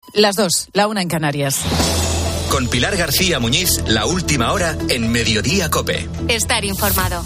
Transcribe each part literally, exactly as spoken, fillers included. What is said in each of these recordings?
Las dos, la una en Canarias. Con Pilar García Muñiz, la última hora en Mediodía COPE. Estar informado.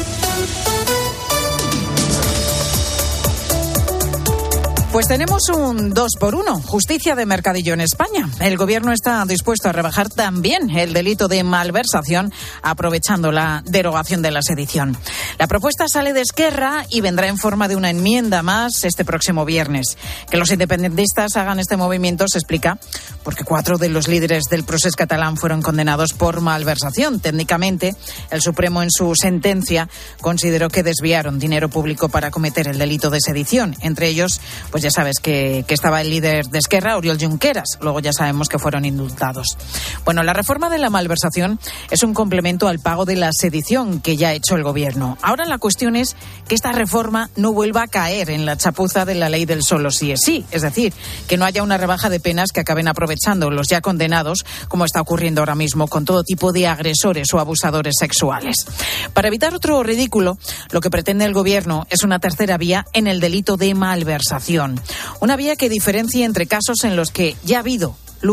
Pues tenemos un dos por uno, justicia de mercadillo en España. El gobierno está dispuesto a rebajar también el delito de malversación, aprovechando la derogación de la sedición. La propuesta sale de Esquerra y vendrá en forma de una enmienda más este próximo viernes. Que los independentistas hagan este movimiento se explica porque cuatro de los líderes del procés catalán fueron condenados por malversación. Técnicamente, el Supremo en su sentencia consideró que desviaron dinero público para cometer el delito de sedición. Entre ellos, pues ya sabes que, que estaba el líder de Esquerra, Oriol Junqueras. Luego ya sabemos que fueron indultados. Bueno, la reforma de la malversación es un complemento al pago de la sedición que ya ha hecho el gobierno. Ahora la cuestión es que esta reforma no vuelva a caer en la chapuza de la ley del solo sí es sí. Es decir, que no haya una rebaja de penas que acaben aprovechando los ya condenados, como está ocurriendo ahora mismo con todo tipo de agresores o abusadores sexuales. Para evitar otro ridículo, lo que pretende el gobierno es una tercera vía en el delito de malversación. Una vía que diferencie entre casos en los que ya ha habido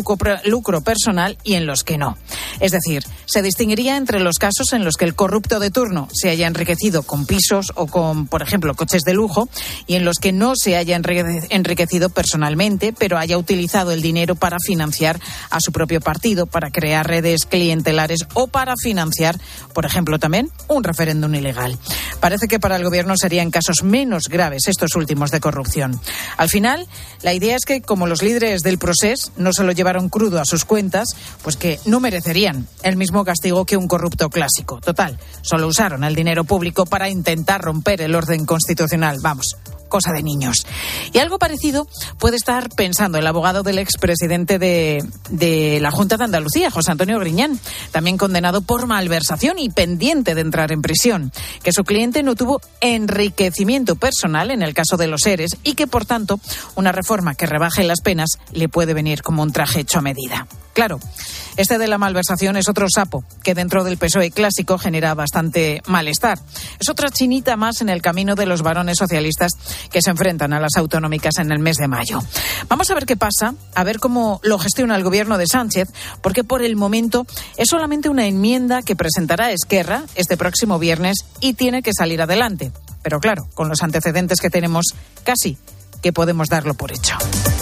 lucro personal y en los que no. Es decir, se distinguiría entre los casos en los que el corrupto de turno se haya enriquecido con pisos o con, por ejemplo, coches de lujo, y en los que no se haya enriquecido personalmente, pero haya utilizado el dinero para financiar a su propio partido, para crear redes clientelares o para financiar, por ejemplo, también un referéndum ilegal. Parece que para el gobierno serían casos menos graves estos últimos de corrupción. Al final, la idea es que, como los líderes del procés no solo llevaron crudo a sus cuentas, pues que no merecerían el mismo castigo que un corrupto clásico. Total, solo usaron el dinero público para intentar romper el orden constitucional. Vamos, cosa de niños. Y algo parecido puede estar pensando el abogado del expresidente de, de la Junta de Andalucía, José Antonio Griñán, también condenado por malversación y pendiente de entrar en prisión, que su cliente no tuvo enriquecimiento personal en el caso de los ERES y que, por tanto, una reforma que rebaje las penas le puede venir como un traje hecho a medida. Claro, este de la malversación es otro sapo que dentro del P S O E clásico genera bastante malestar. Es otra chinita más en el camino de los varones socialistas que se enfrentan a las autonómicas en el mes de mayo. Vamos a ver qué pasa, a ver cómo lo gestiona el gobierno de Sánchez, porque por el momento es solamente una enmienda que presentará Esquerra este próximo viernes y tiene que salir adelante. Pero claro, con los antecedentes que tenemos, casi que podemos darlo por hecho.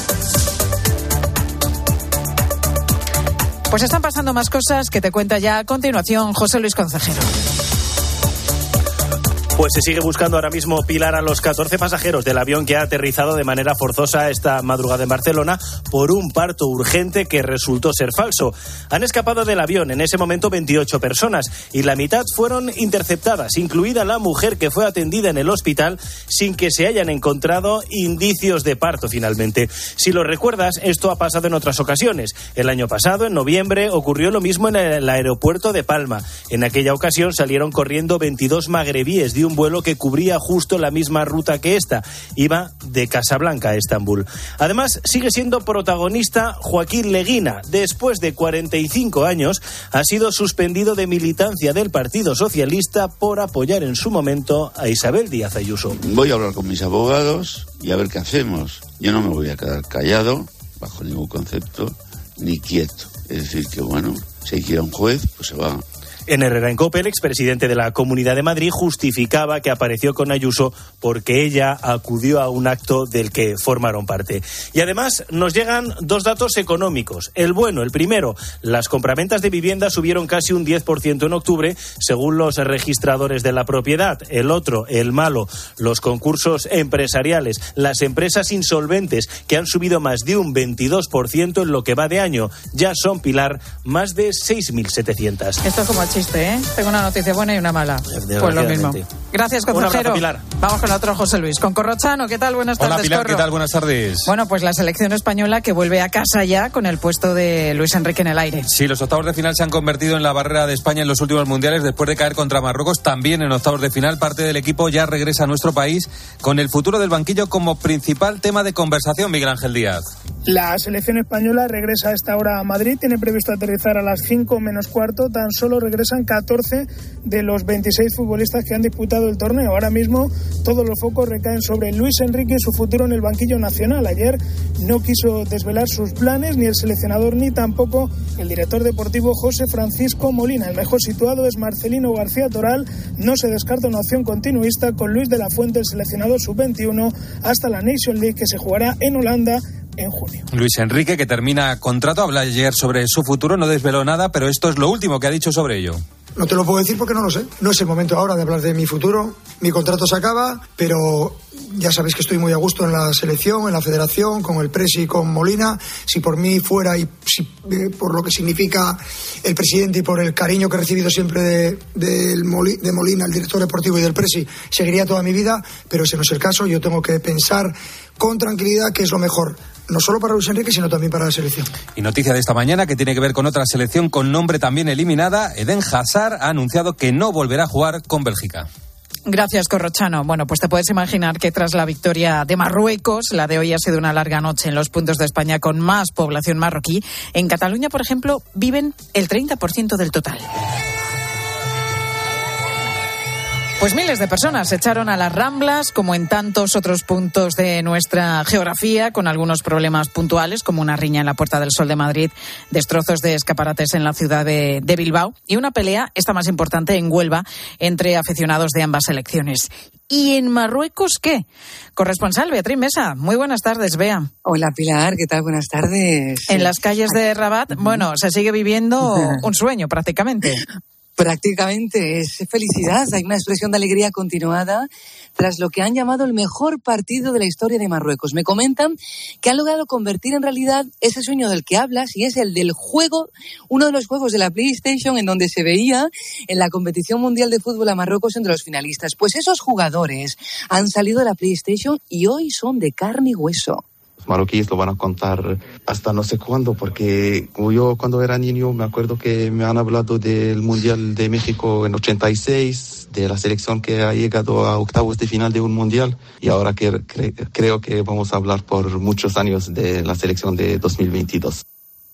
Pues están pasando más cosas que te cuenta ya a continuación José Luis Concejero. Pues se sigue buscando ahora mismo, Pilar, a los catorce pasajeros del avión que ha aterrizado de manera forzosa esta madrugada en Barcelona por un parto urgente que resultó ser falso. Han escapado del avión en ese momento veintiocho personas y la mitad fueron interceptadas, incluida la mujer que fue atendida en el hospital sin que se hayan encontrado indicios de parto finalmente. Si lo recuerdas, esto ha pasado en otras ocasiones. El año pasado, en noviembre, ocurrió lo mismo en el aeropuerto de Palma. En aquella ocasión salieron corriendo veintidós magrebíes de un vuelo que cubría justo la misma ruta que esta. Iba de Casablanca a Estambul. Además, sigue siendo protagonista Joaquín Leguina. Después de cuarenta y cinco años, ha sido suspendido de militancia del Partido Socialista por apoyar en su momento a Isabel Díaz Ayuso. Voy a hablar con mis abogados y a ver qué hacemos. Yo no me voy a quedar callado, bajo ningún concepto, ni quieto. Es decir, que bueno, si hay que ir a un juez, pues se va. En Herrera en Cope, el expresidente de la Comunidad de Madrid justificaba que apareció con Ayuso porque ella acudió a un acto del que formaron parte. Y además nos llegan dos datos económicos. El bueno, el primero, las compraventas de viviendas subieron casi un diez por ciento en octubre, según los registradores de la propiedad. El otro, el malo, los concursos empresariales, las empresas insolventes, que han subido más de un veintidós por ciento en lo que va de año. Ya son, Pilar, más de seis mil setecientas. Esto es como chiste, ¿eh? Tengo una noticia buena y una mala. Pues lo mismo. Gracias, consejero. Un abrazo, Pilar. Vamos con otro José Luis. Con Corrochano, ¿qué tal? Buenas tardes. Hola, Pilar, Corro. ¿qué tal? Buenas tardes. Bueno, pues la selección española que vuelve a casa ya con el puesto de Luis Enrique en el aire. Sí, los octavos de final se han convertido en la barrera de España en los últimos mundiales después de caer contra Marruecos. También en octavos de final, parte del equipo ya regresa a nuestro país con el futuro del banquillo como principal tema de conversación, Miguel Ángel Díaz. La selección española regresa a esta hora a Madrid, tiene previsto aterrizar a las cinco menos cuarto, tan solo regresan catorce de los veintiséis futbolistas que han disputado el torneo. Ahora mismo todos los focos recaen sobre Luis Enrique y su futuro en el banquillo nacional. Ayer no quiso desvelar sus planes ni el seleccionador ni tampoco el director deportivo José Francisco Molina. El mejor situado es Marcelino García Toral, no se descarta una opción continuista con Luis de la Fuente, el seleccionador sub veintiuno, hasta la Nation League que se jugará en Holanda en junio. Luis Enrique, que termina contrato, habla ayer sobre su futuro, no desveló nada, pero esto es lo último que ha dicho sobre ello. No te lo puedo decir porque no lo sé. No es el momento ahora de hablar de mi futuro. Mi contrato se acaba, pero ya sabéis que estoy muy a gusto en la selección, en la federación, con el Presi y con Molina. Si por mí fuera y si, eh, por lo que significa el presidente y por el cariño que he recibido siempre de, de, el Moli, de Molina, el director deportivo, y del Presi, seguiría toda mi vida, pero ese no es el caso. Yo tengo que pensar con tranquilidad qué es lo mejor, no solo para Luis Enrique, sino también para la selección. Y noticia de esta mañana que tiene que ver con otra selección con nombre también eliminada. Eden Hazard ha anunciado que no volverá a jugar con Bélgica. Gracias, Corrochano. Bueno, pues te puedes imaginar que tras la victoria de Marruecos, la de hoy ha sido una larga noche en los puntos de España con más población marroquí. En Cataluña, por ejemplo, viven el treinta por ciento del total. Pues miles de personas se echaron a las Ramblas, como en tantos otros puntos de nuestra geografía, con algunos problemas puntuales, como una riña en la Puerta del Sol de Madrid, destrozos de escaparates en la ciudad de, de Bilbao y una pelea, esta más importante, en Huelva, entre aficionados de ambas selecciones. ¿Y en Marruecos qué? Corresponsal Beatriz Mesa. Muy buenas tardes, Bea. Hola, Pilar. ¿Qué tal? Buenas tardes. En las calles de Rabat, bueno, se sigue viviendo un sueño prácticamente. Prácticamente es felicidad, hay una expresión de alegría continuada tras lo que han llamado el mejor partido de la historia de Marruecos. Me comentan que han logrado convertir en realidad ese sueño del que hablas, y es el del juego, uno de los juegos de la PlayStation en donde se veía en la competición mundial de fútbol a Marruecos entre los finalistas. Pues esos jugadores han salido de la PlayStation y hoy son de carne y hueso. Los marroquíes lo van a contar hasta no sé cuándo, porque yo cuando era niño me acuerdo que me han hablado del Mundial de México en ochenta y seis, de la selección que ha llegado a octavos de final de un Mundial, y ahora que, cre, creo que vamos a hablar por muchos años de la selección de dos mil veintidós.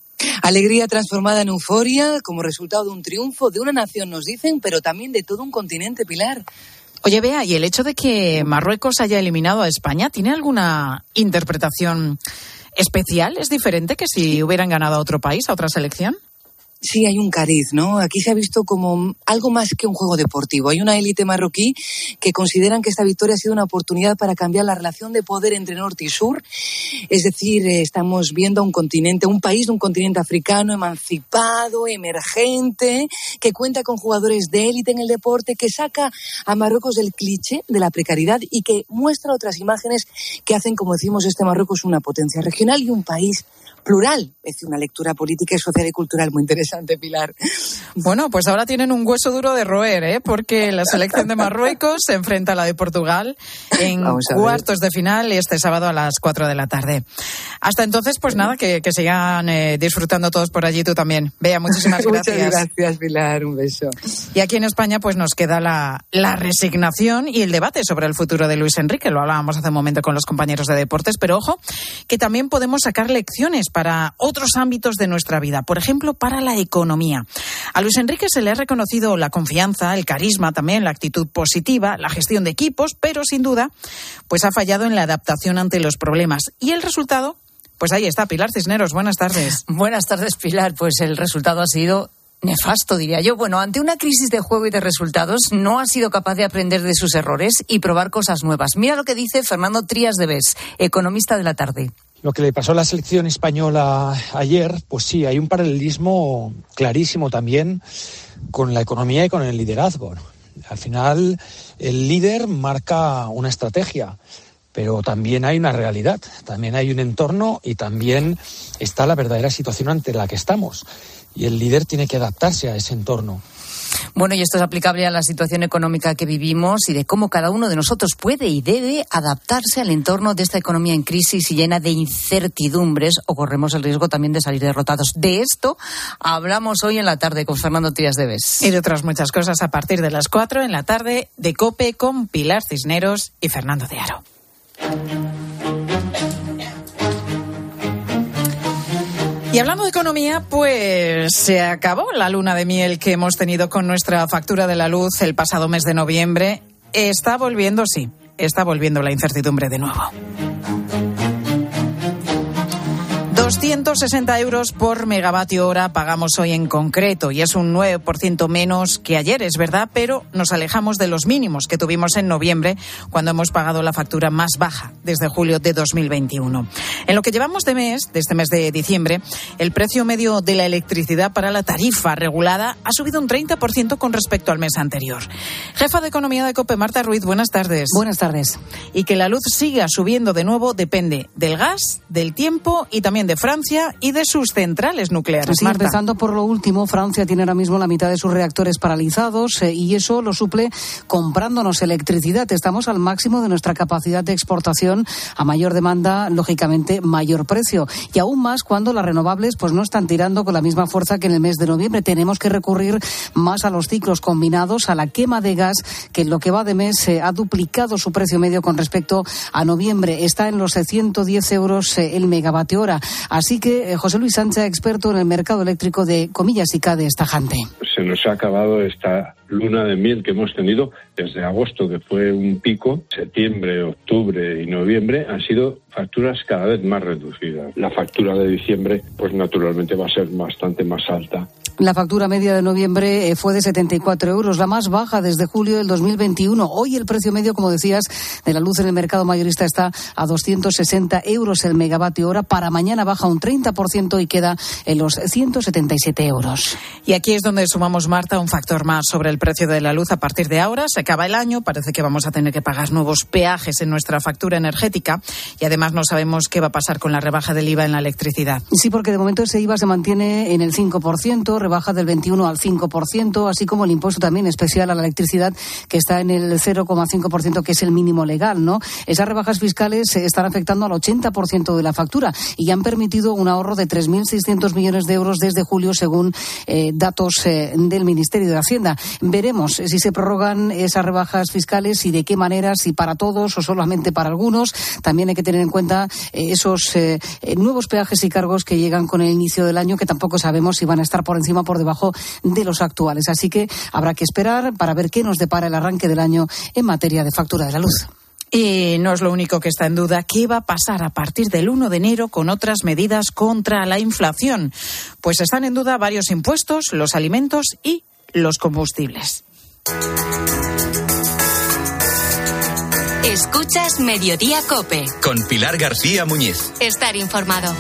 Alegría transformada en euforia como resultado de un triunfo de una nación, nos dicen, pero también de todo un continente, Pilar. Oye, Bea, ¿y el hecho de que Marruecos haya eliminado a España tiene alguna interpretación especial? ¿Es diferente que si hubieran ganado a otro país, a otra selección? Sí, hay un cariz, ¿no? Aquí se ha visto como algo más que un juego deportivo. Hay una élite marroquí que consideran que esta victoria ha sido una oportunidad para cambiar la relación de poder entre norte y sur. Es decir, estamos viendo un continente, un país de un continente africano emancipado, emergente, que cuenta con jugadores de élite en el deporte, que saca a Marruecos del cliché de la precariedad y que muestra otras imágenes que hacen, como decimos, este Marruecos una potencia regional y un país plural. Es decir, una lectura política, social y cultural muy interesante, Pilar. Bueno, pues ahora tienen un hueso duro de roer, ¿eh? Porque la selección de Marruecos se enfrenta a la de Portugal en cuartos de final este sábado a las cuatro de la tarde. Hasta entonces, pues nada, que, que sigan eh, disfrutando todos por allí, tú también. Bea, muchísimas gracias. Muchas gracias, Pilar. Un beso. Y aquí en España, pues nos queda la, la resignación y el debate sobre el futuro de Luis Enrique. Lo hablábamos hace un momento con los compañeros de deportes, pero ojo, que también podemos sacar lecciones para otros ámbitos de nuestra vida, por ejemplo, para la economía. A Luis Enrique se le ha reconocido la confianza, el carisma también, la actitud positiva, la gestión de equipos, pero sin duda, pues ha fallado en la adaptación ante los problemas. Y el resultado, pues ahí está. Pilar Cisneros, buenas tardes. Buenas tardes, Pilar. Pues el resultado ha sido nefasto, diría yo. Bueno, ante una crisis de juego y de resultados, no ha sido capaz de aprender de sus errores y probar cosas nuevas. Mira lo que dice Fernando Trías de Bes, economista de La Tarde. Lo que le pasó a la selección española ayer, pues sí, hay un paralelismo clarísimo también con la economía y con el liderazgo. Al final, el líder marca una estrategia, pero también hay una realidad, también hay un entorno y también está la verdadera situación ante la que estamos. Y el líder tiene que adaptarse a ese entorno. Bueno, y esto es aplicable a la situación económica que vivimos y de cómo cada uno de nosotros puede y debe adaptarse al entorno de esta economía en crisis y llena de incertidumbres, o corremos el riesgo también de salir derrotados. De esto hablamos hoy en la tarde con Fernando Trías de Bes. Y de otras muchas cosas a partir de las cuatro en la tarde de COPE con Pilar Cisneros y Fernando de Aro. Y hablando de economía, pues se acabó la luna de miel que hemos tenido con nuestra factura de la luz el pasado mes de noviembre. Está volviendo, sí, está volviendo la incertidumbre de nuevo. doscientos sesenta euros por megavatio hora pagamos hoy en concreto y es un nueve por ciento menos que ayer, es verdad, pero nos alejamos de los mínimos que tuvimos en noviembre cuando hemos pagado la factura más baja desde julio de dos mil veintiuno. En lo que llevamos de mes, de este mes de diciembre, el precio medio de la electricidad para la tarifa regulada ha subido un treinta por ciento con respecto al mes anterior. Jefa de Economía de COPE, Marta Ruiz, buenas tardes. Buenas tardes. Y que la luz siga subiendo de nuevo depende del gas, del tiempo y también de Francia y de sus centrales nucleares. Sí, Marta. Empezando por lo último, Francia tiene ahora mismo la mitad de sus reactores paralizados eh, y eso lo suple comprándonos electricidad. Estamos al máximo de nuestra capacidad de exportación, a mayor demanda, lógicamente, mayor precio. Y aún más cuando las renovables pues no están tirando con la misma fuerza que en el mes de noviembre. Tenemos que recurrir más a los ciclos combinados, a la quema de gas, que en lo que va de mes eh, ha duplicado su precio medio con respecto a noviembre. Está en los ciento diez euros eh, el megavatio hora. Así que eh, José Luis Sánchez, experto en el mercado eléctrico de comillas y CADE, es tajante. Se nos ha acabado esta luna de miel que hemos tenido desde agosto, que fue un pico. Septiembre, octubre y noviembre han sido facturas cada vez más reducidas. La factura de diciembre, pues naturalmente va a ser bastante más alta. La factura media de noviembre fue de setenta y cuatro euros, la más baja desde julio del dos mil veintiuno. Hoy el precio medio, como decías, de la luz en el mercado mayorista está a doscientos sesenta euros el megavatio hora. Para mañana baja un treinta por ciento y queda en los ciento setenta y siete euros. Y aquí es donde sumamos, Marta, un factor más sobre el precio de la luz. A partir de ahora se acaba el año, parece que vamos a tener que pagar nuevos peajes en nuestra factura energética y además no sabemos qué va a pasar con la rebaja del I V A en la electricidad. Sí, porque de momento ese I V A se mantiene en el cinco por ciento, rebaja del veintiuno al cinco por ciento, así como el impuesto también especial a la electricidad, que está en el cero coma cinco por ciento, que es el mínimo legal, ¿no? Esas rebajas fiscales están afectando al ochenta por ciento de la factura y han permitido un ahorro de tres mil seiscientos millones de euros desde julio, según eh, datos eh, del Ministerio de Hacienda. Veremos si se prorrogan esas rebajas fiscales y de qué manera, si para todos o solamente para algunos. También hay que tener en cuenta eh, esos eh, nuevos peajes y cargos que llegan con el inicio del año, que tampoco sabemos si van a estar por encima o por debajo de los actuales. Así que habrá que esperar para ver qué nos depara el arranque del año en materia de factura de la luz. Y no es lo único que está en duda. ¿Qué va a pasar a partir del uno de enero con otras medidas contra la inflación? Pues están en duda varios impuestos, los alimentos y los combustibles. Escuchas Mediodía COPE. Con Pilar García Muñiz. Estar informado.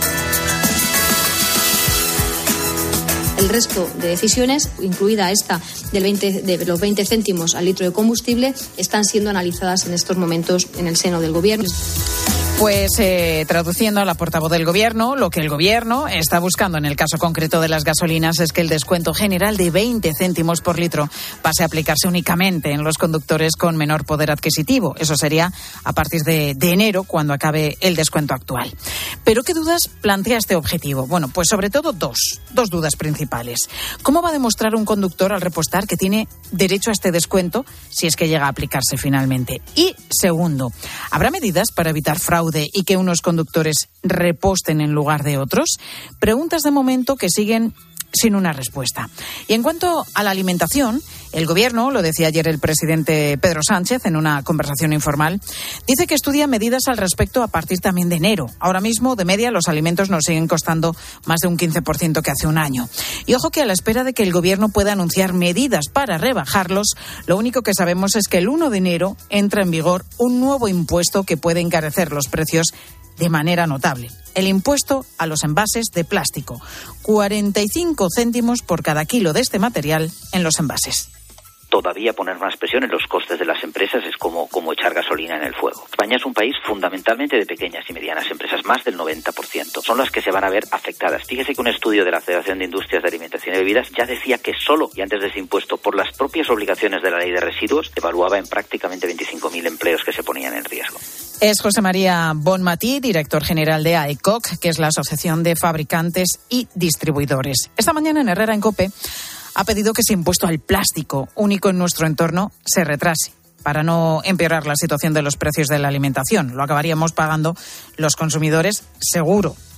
El resto de decisiones, incluida esta del veinte, de los veinte céntimos al litro de combustible, están siendo analizadas en estos momentos en el seno del Gobierno. Pues eh, traduciendo a la portavoz del Gobierno, lo que el Gobierno está buscando en el caso concreto de las gasolinas es que el descuento general de veinte céntimos por litro pase a aplicarse únicamente en los conductores con menor poder adquisitivo. Eso sería a partir de, de enero, cuando acabe el descuento actual. ¿Pero qué dudas plantea este objetivo? Bueno, pues sobre todo dos, dos dudas principales. ¿Cómo va a demostrar un conductor al repostar que tiene derecho a este descuento si es que llega a aplicarse finalmente? Y segundo, ¿habrá medidas para evitar fraude y que unos conductores reposten en lugar de otros? Preguntas de momento que siguen sin una respuesta. Y en cuanto a la alimentación, el Gobierno, lo decía ayer el presidente Pedro Sánchez en una conversación informal, dice que estudia medidas al respecto a partir también de enero. Ahora mismo, de media, los alimentos nos siguen costando más de un quince por ciento que hace un año. Y ojo que a la espera de que el Gobierno pueda anunciar medidas para rebajarlos, lo único que sabemos es que el uno de enero entra en vigor un nuevo impuesto que puede encarecer los precios de manera notable. El impuesto a los envases de plástico. cuarenta y cinco céntimos por cada kilo de este material en los envases. Todavía poner más presión en los costes de las empresas es como, como echar gasolina en el fuego. España es un país fundamentalmente de pequeñas y medianas empresas, más del noventa por ciento. Son las que se van a ver afectadas. Fíjese que un estudio de la Federación de Industrias de Alimentación y Bebidas ya decía que solo y antes de ese impuesto, por las propias obligaciones de la ley de residuos, evaluaba en prácticamente veinticinco mil empleos que se ponían en riesgo. Es José María Bonmatí, director general de A E C O C, que es la Asociación de Fabricantes y Distribuidores. Esta mañana en Herrera en COPE ha pedido que ese impuesto al plástico, único en nuestro entorno, se retrase para no empeorar la situación de los precios de la alimentación. Lo acabaríamos pagando los consumidores seguro.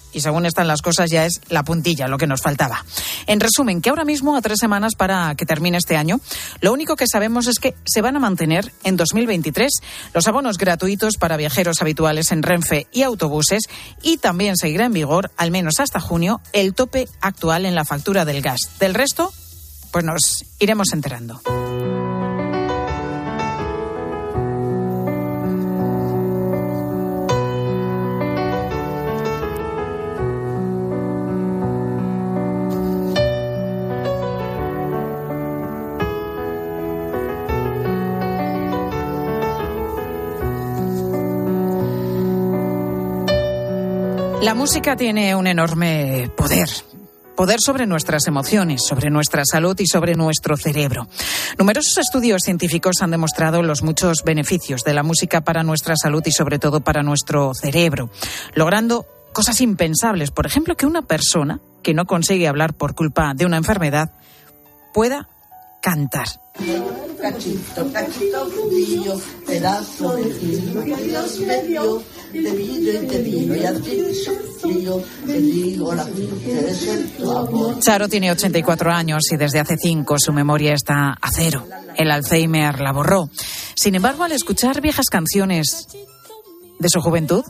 y según están las cosas ya es la puntilla lo que nos faltaba. En resumen, que ahora mismo, a tres semanas para que termine este año, lo único que sabemos es que se van a mantener en dos mil veintitrés los abonos gratuitos para viajeros habituales en Renfe y autobuses, y también seguirá en vigor, al menos hasta junio, el tope actual en la factura del gas. Del resto, pues nos iremos enterando. La música tiene un enorme poder. Poder sobre nuestras emociones, sobre nuestra salud y sobre nuestro cerebro. Numerosos estudios científicos han demostrado los muchos beneficios de la música para nuestra salud y sobre todo para nuestro cerebro, logrando cosas impensables. Por ejemplo, que una persona que no consigue hablar por culpa de una enfermedad pueda cantar. Cachito, cachito, brillo, pedazo de filo que Dios me dio, de vidrio y de vino y así frío, te digo la que es el tu amor. Charo tiene ochenta y cuatro años y desde hace cinco su memoria está a cero. El Alzheimer la borró. Sin embargo, al escuchar viejas canciones de su juventud,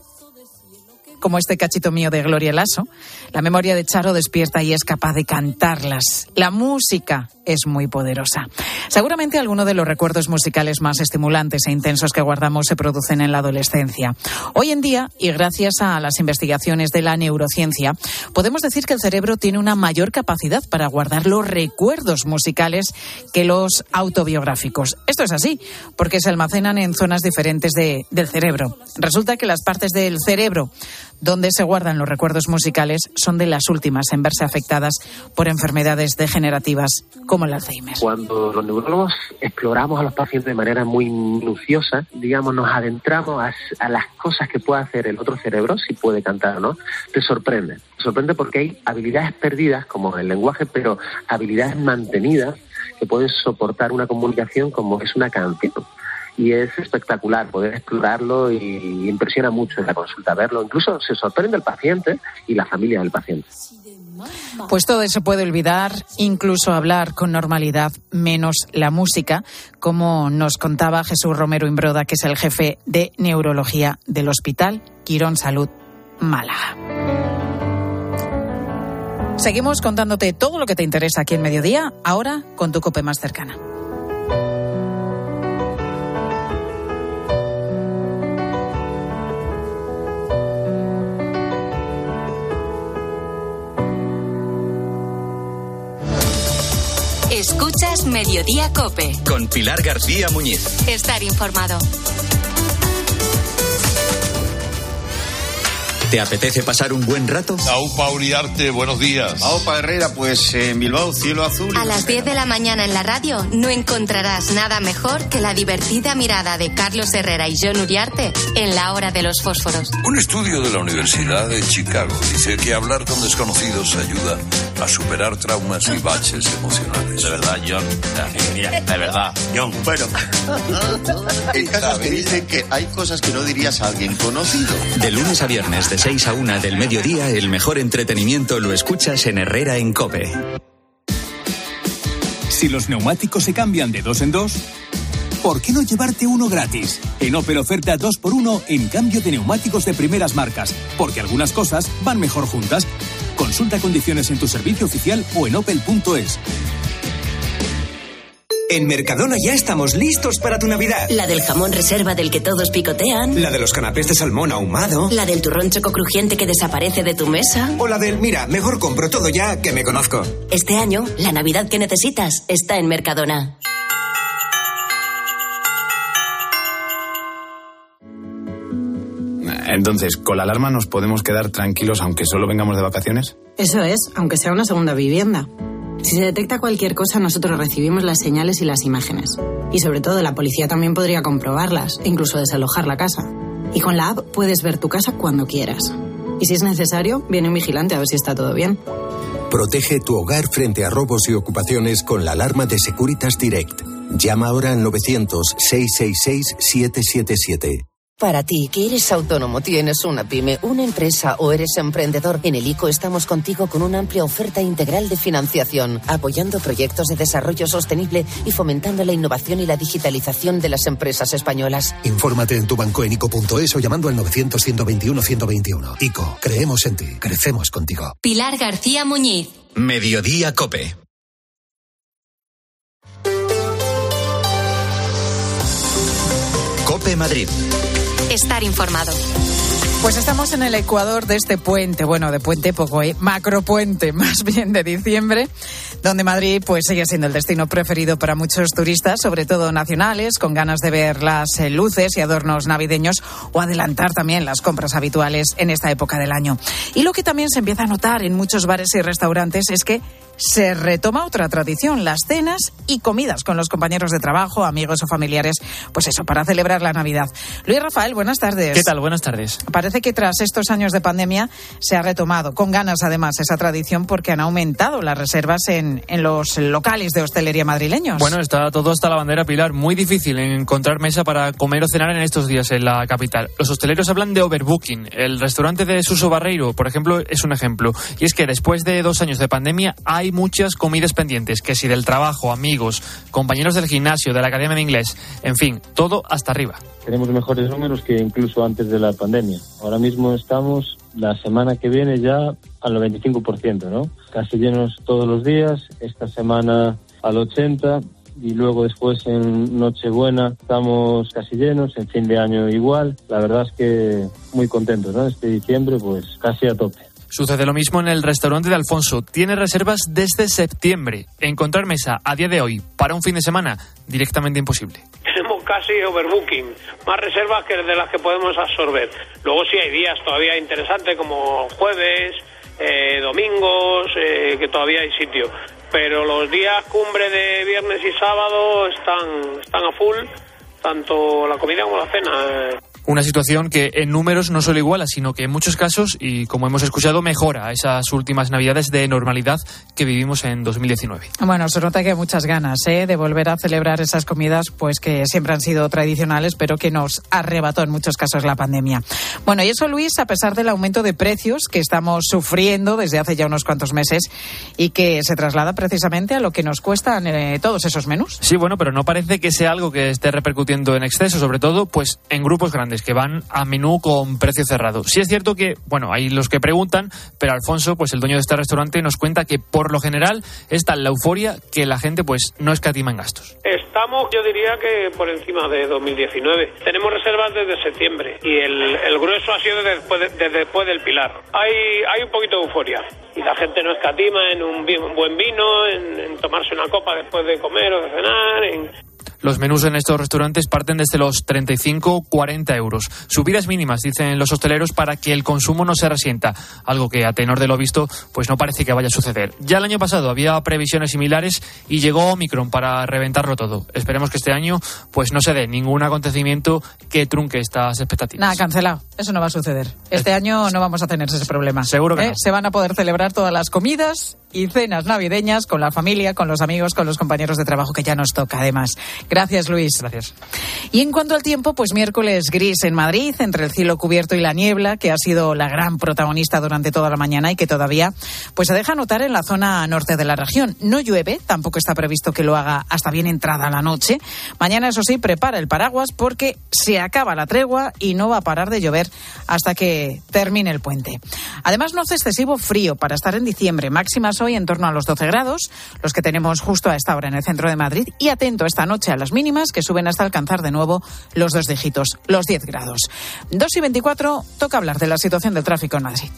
como este cachito mío de Gloria Lasso, la memoria de Charo despierta y es capaz de cantarlas. La música es muy poderosa. Seguramente algunos de los recuerdos musicales más estimulantes e intensos que guardamos se producen en la adolescencia. Hoy en día, y gracias a las investigaciones de la neurociencia, podemos decir que el cerebro tiene una mayor capacidad para guardar los recuerdos musicales que los autobiográficos. Esto es así, porque se almacenan en zonas diferentes de, del cerebro. Resulta que las partes del cerebro donde se guardan los recuerdos musicales son de las últimas en verse afectadas por enfermedades degenerativas como el Alzheimer. Cuando los neurólogos exploramos a los pacientes de manera muy minuciosa, digamos, nos adentramos a, a las cosas que puede hacer el otro cerebro, si puede cantar o no, te sorprende. Te sorprende porque hay habilidades perdidas, como el lenguaje, pero habilidades mantenidas que pueden soportar una comunicación como es una canción. Y es espectacular poder explorarlo y impresiona mucho en la consulta verlo. Incluso se sorprende el paciente y la familia del paciente. Pues todo eso puede olvidar, incluso hablar con normalidad, menos la música, como nos contaba Jesús Romero Imbroda, que es el jefe de neurología del Hospital Quirón Salud Málaga. Seguimos contándote todo lo que te interesa aquí en Mediodía, ahora con tu COPE más cercana. Escuchas Mediodía COPE. Con Pilar García Muñiz. Estar informado. ¿Te apetece pasar un buen rato? Aupa Uriarte, buenos días. Aupa Herrera, pues en Bilbao, cielo azul. A las diez de la mañana en la radio no encontrarás nada mejor que la divertida mirada de Carlos Herrera y Jon Uriarte en La Hora de los Fósforos. Un estudio de la Universidad de Chicago dice que hablar con desconocidos ayuda a superar traumas y baches emocionales. De verdad, Jon. Mira, de verdad, Jon. Bueno, el caso es que dicen que hay cosas que no dirías a alguien conocido. De lunes a viernes, de seis a una del mediodía, el mejor entretenimiento lo escuchas en Herrera en COPE. Si los neumáticos se cambian de dos en dos, ¿por qué no llevarte uno gratis? En Opel oferta dos por uno en cambio de neumáticos de primeras marcas, porque algunas cosas van mejor juntas. Consulta condiciones en tu servicio oficial o en opel punto es. En Mercadona ya estamos listos para tu Navidad. La del jamón reserva del que todos picotean. La de los canapés de salmón ahumado. La del turrón choco crujiente que desaparece de tu mesa. O la del, mira, mejor compro todo ya que me conozco. Este año, la Navidad que necesitas está en Mercadona. Entonces, ¿con la alarma nos podemos quedar tranquilos aunque solo vengamos de vacaciones? Eso es, aunque sea una segunda vivienda. Si se detecta cualquier cosa, nosotros recibimos las señales y las imágenes. Y sobre todo, la policía también podría comprobarlas e incluso desalojar la casa. Y con la app puedes ver tu casa cuando quieras. Y si es necesario, viene un vigilante a ver si está todo bien. Protege tu hogar frente a robos y ocupaciones con la alarma de Securitas Direct. Llama ahora al novecientos, seiscientos sesenta y seis, setecientos setenta y siete. Para ti, que eres autónomo, tienes una pyme, una empresa o eres emprendedor, en el ICO estamos contigo con una amplia oferta integral de financiación, apoyando proyectos de desarrollo sostenible y fomentando la innovación y la digitalización de las empresas españolas. Infórmate en tu banco en ico punto es o llamando al novecientos, ciento veintiuno, ciento veintiuno. ICO, creemos en ti, crecemos contigo. Pilar García Muñiz. Mediodía COPE. COPE Madrid. Estar informado. Pues estamos en el ecuador de este puente, bueno, de puente poco, ¿eh? Macropuente, más bien de diciembre, donde Madrid pues sigue siendo el destino preferido para muchos turistas, sobre todo nacionales, con ganas de ver las eh, luces y adornos navideños o adelantar también las compras habituales en esta época del año. Y lo que también se empieza a notar en muchos bares y restaurantes es que se retoma otra tradición, las cenas y comidas con los compañeros de trabajo, amigos o familiares, pues eso, para celebrar la Navidad. Luis Rafael, buenas tardes. ¿Qué tal? Buenas tardes. Parece que tras estos años de pandemia se ha retomado, con ganas además, esa tradición porque han aumentado las reservas en, en los locales de hostelería madrileños. Bueno, está todo hasta la bandera, Pilar. Muy difícil encontrar mesa para comer o cenar en estos días en la capital. Los hosteleros hablan de overbooking. El restaurante de Suso Barreiro, por ejemplo, es un ejemplo. Y es que después de dos años de pandemia hay muchas comidas pendientes, que si del trabajo, amigos, compañeros del gimnasio, de la academia de inglés, en fin, todo hasta arriba. Tenemos mejores números que incluso antes de la pandemia. Ahora mismo estamos, la semana que viene, ya al noventa y cinco por ciento, ¿no? Casi llenos todos los días, esta semana al ochenta por ciento. Y luego después en Nochebuena estamos casi llenos, en fin de año igual. La verdad es que muy contentos, ¿no? Este diciembre pues casi a tope. Sucede lo mismo en el restaurante de Alfonso. Tiene reservas desde septiembre. Encontrar mesa a día de hoy para un fin de semana, directamente imposible. Tenemos casi overbooking, más reservas que de las que podemos absorber. Luego sí hay días todavía interesantes como jueves, eh, domingos, eh, que todavía hay sitio. Pero los días cumbre de viernes y sábado están, están a full, tanto la comida como la cena. Una situación que en números no solo iguala, sino que en muchos casos, y como hemos escuchado, mejora esas últimas navidades de normalidad que vivimos en dos mil diecinueve. Bueno, se nota que hay muchas ganas ¿eh? de volver a celebrar esas comidas, pues que siempre han sido tradicionales, pero que nos arrebató en muchos casos la pandemia. Bueno, y eso, Luis, a pesar del aumento de precios que estamos sufriendo desde hace ya unos cuantos meses y que se traslada precisamente a lo que nos cuestan eh, todos esos menús. Sí, bueno, pero no parece que sea algo que esté repercutiendo en exceso, sobre todo pues en grupos grandes que van a menú con precio cerrado. Sí es cierto que, bueno, hay los que preguntan, pero Alfonso, pues el dueño de este restaurante, nos cuenta que por lo general es tal la euforia que la gente pues no escatima en gastos. Estamos, yo diría que por encima de dos mil diecinueve. Tenemos reservas desde septiembre y el, el grueso ha sido desde después, de, desde después del Pilar. Hay, hay un poquito de euforia y la gente no escatima en un, un buen vino, en, en tomarse una copa después de comer o de cenar, en... Los menús en estos restaurantes parten desde los treinta y cinco a cuarenta euros. Subidas mínimas, dicen los hosteleros, para que el consumo no se resienta. Algo que, a tenor de lo visto, pues no parece que vaya a suceder. Ya el año pasado había previsiones similares y llegó Omicron para reventarlo todo. Esperemos que este año pues no se dé ningún acontecimiento que trunque estas expectativas. Nada, cancelado. Eso no va a suceder. Este año no vamos a tener ese problema. Seguro que ¿Eh? no. Se van a poder celebrar todas las comidas y cenas navideñas con la familia, con los amigos, con los compañeros de trabajo, que ya nos toca además. Gracias, Luis. Gracias. Y en cuanto al tiempo, pues miércoles gris en Madrid, entre el cielo cubierto y la niebla, que ha sido la gran protagonista durante toda la mañana y que todavía pues se deja notar en la zona norte de la región. No llueve, tampoco está previsto que lo haga hasta bien entrada la noche. Mañana, eso sí, prepara el paraguas porque se acaba la tregua y no va a parar de llover hasta que termine el puente. Además, no hace excesivo frío para estar en diciembre. Máximas hoy en torno a los doce grados, los que tenemos justo a esta hora en el centro de Madrid. Y atento esta noche a las mínimas, que suben hasta alcanzar de nuevo los dos dígitos, los diez grados. dos y veinticuatro, toca hablar de la situación del tráfico en Madrid.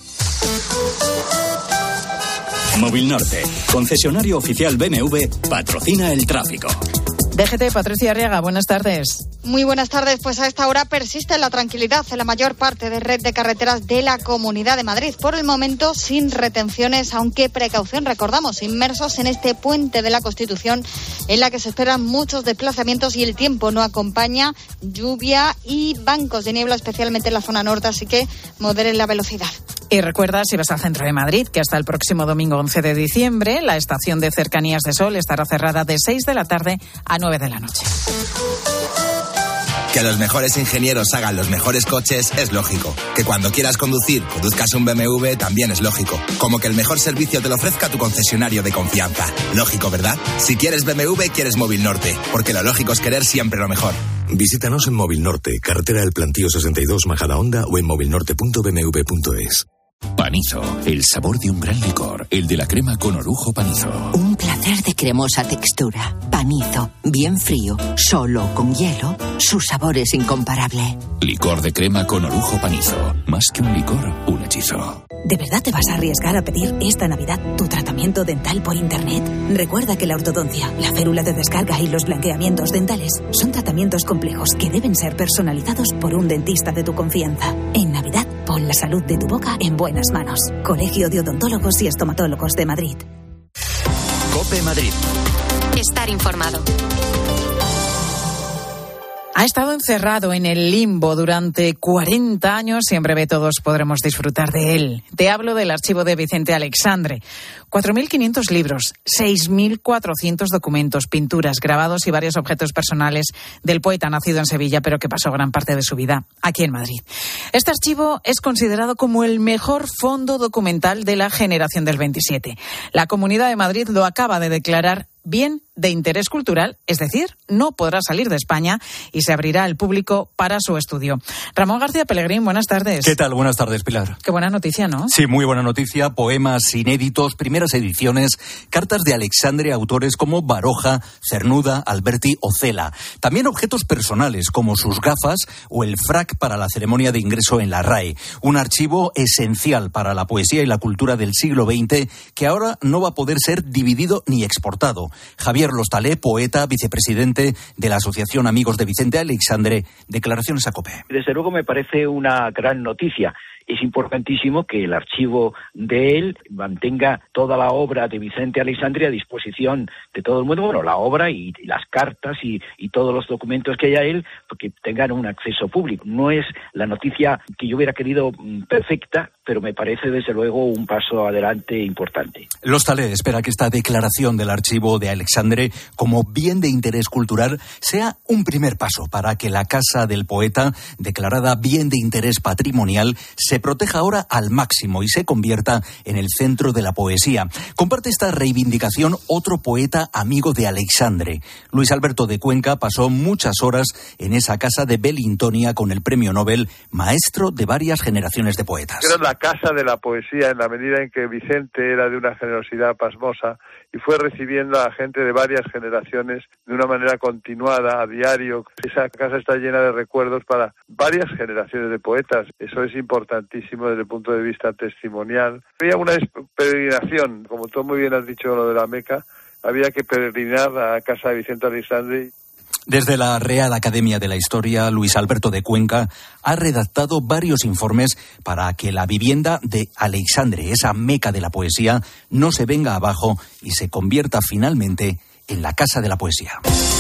Móvil Norte, concesionario oficial B M W, patrocina el tráfico. D G T, Patricia Arriaga, buenas tardes. Muy buenas tardes. Pues a esta hora persiste la tranquilidad en la mayor parte de red de carreteras de la Comunidad de Madrid. Por el momento, sin retenciones, aunque precaución, recordamos, inmersos en este puente de la Constitución, en la que se esperan muchos desplazamientos y el tiempo no acompaña, lluvia y bancos de niebla, especialmente en la zona norte, así que moderen la velocidad. Y recuerda, si vas al centro de Madrid, que hasta el próximo domingo once de diciembre, la estación de Cercanías de Sol estará cerrada de seis de la tarde a nueve de la noche. Que los mejores ingenieros hagan los mejores coches es lógico. Que cuando quieras conducir, conduzcas un B M W también es lógico. Como que el mejor servicio te lo ofrezca tu concesionario de confianza. Lógico, ¿verdad? Si quieres B M W, quieres Móvil Norte. Porque lo lógico es querer siempre lo mejor. Visítanos en Móvil Norte, carretera del Plantío sesenta y dos, Majadahonda, o en movilnorte punto b m w punto es. Panizo, el sabor de un gran licor, el de la crema con orujo Panizo. Un placer de cremosa textura. Panizo, bien frío, solo con hielo, su sabor es incomparable. Licor de crema con orujo Panizo, más que un licor, un hechizo. ¿De verdad te vas a arriesgar a pedir esta Navidad tu tratamiento dental por Internet? Recuerda que la ortodoncia, la férula de descarga y los blanqueamientos dentales son tratamientos complejos que deben ser personalizados por un dentista de tu confianza. En Navidad, pon la salud de tu boca en buenas manos. Colegio de Odontólogos y Estomatólogos de Madrid. COPE Madrid. Estar informado. Ha estado encerrado en el limbo durante cuarenta años y en breve todos podremos disfrutar de él. Te hablo del archivo de Vicente Aleixandre. cuatro mil quinientos libros, seis mil cuatrocientos documentos, pinturas, grabados y varios objetos personales del poeta nacido en Sevilla, pero que pasó gran parte de su vida aquí en Madrid. Este archivo es considerado como el mejor fondo documental de la generación del veintisiete. La Comunidad de Madrid lo acaba de declarar bien de interés cultural, es decir, no podrá salir de España y se abrirá al público para su estudio. Ramón García Pellegrín, buenas tardes. ¿Qué tal? Buenas tardes, Pilar. Qué buena noticia, ¿no? Sí, muy buena noticia. Poemas inéditos, primeras ediciones, cartas de Aleixandre a autores como Baroja, Cernuda, Alberti o Cela. También objetos personales como sus gafas o el frac para la ceremonia de ingreso en la R A E. Un archivo esencial para la poesía y la cultura del siglo veinte que ahora no va a poder ser dividido ni exportado. Javier Lostalé, poeta, vicepresidente de la Asociación Amigos de Vicente Aleixandre, declaraciones a COPE. Desde luego me parece una gran noticia. Es importantísimo que el archivo de él mantenga toda la obra de Vicente Aleixandre a disposición de todo el mundo, bueno, la obra y, y las cartas y, y todos los documentos que haya él, porque tengan un acceso público. No es la noticia que yo hubiera querido perfecta, pero me parece desde luego un paso adelante importante. Lostalé espera que esta declaración del archivo de Aleixandre como bien de interés cultural sea un primer paso para que la casa del poeta, declarada bien de interés patrimonial, se proteja ahora al máximo y se convierta en el centro de la poesía. Comparte esta reivindicación otro poeta amigo de Aleixandre. Luis Alberto de Cuenca pasó muchas horas en esa casa de Belintonia con el premio Nobel, maestro de varias generaciones de poetas. Era la casa de la poesía en la medida en que Vicente era de una generosidad pasmosa y fue recibiendo a gente de varias generaciones de una manera continuada, a diario. Esa casa está llena de recuerdos para varias generaciones de poetas. Eso es importantísimo desde el punto de vista testimonial. Había una peregrinación, como tú muy bien has dicho lo de la Meca, había que peregrinar a casa de Vicente Aleixandre. Desde la Real Academia de la Historia, Luis Alberto de Cuenca ha redactado varios informes para que la vivienda de Aleixandre, esa meca de la poesía, no se venga abajo y se convierta finalmente en la casa de la poesía.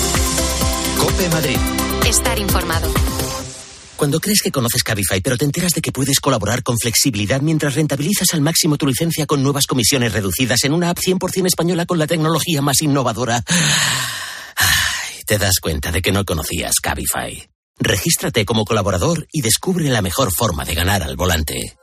COPE Madrid. Estar informado. Cuando crees que conoces Cabify, pero te enteras de que puedes colaborar con flexibilidad mientras rentabilizas al máximo tu licencia con nuevas comisiones reducidas en una app cien por ciento española con la tecnología más innovadora, te das cuenta de que no conocías Cabify. Regístrate como colaborador y descubre la mejor forma de ganar al volante.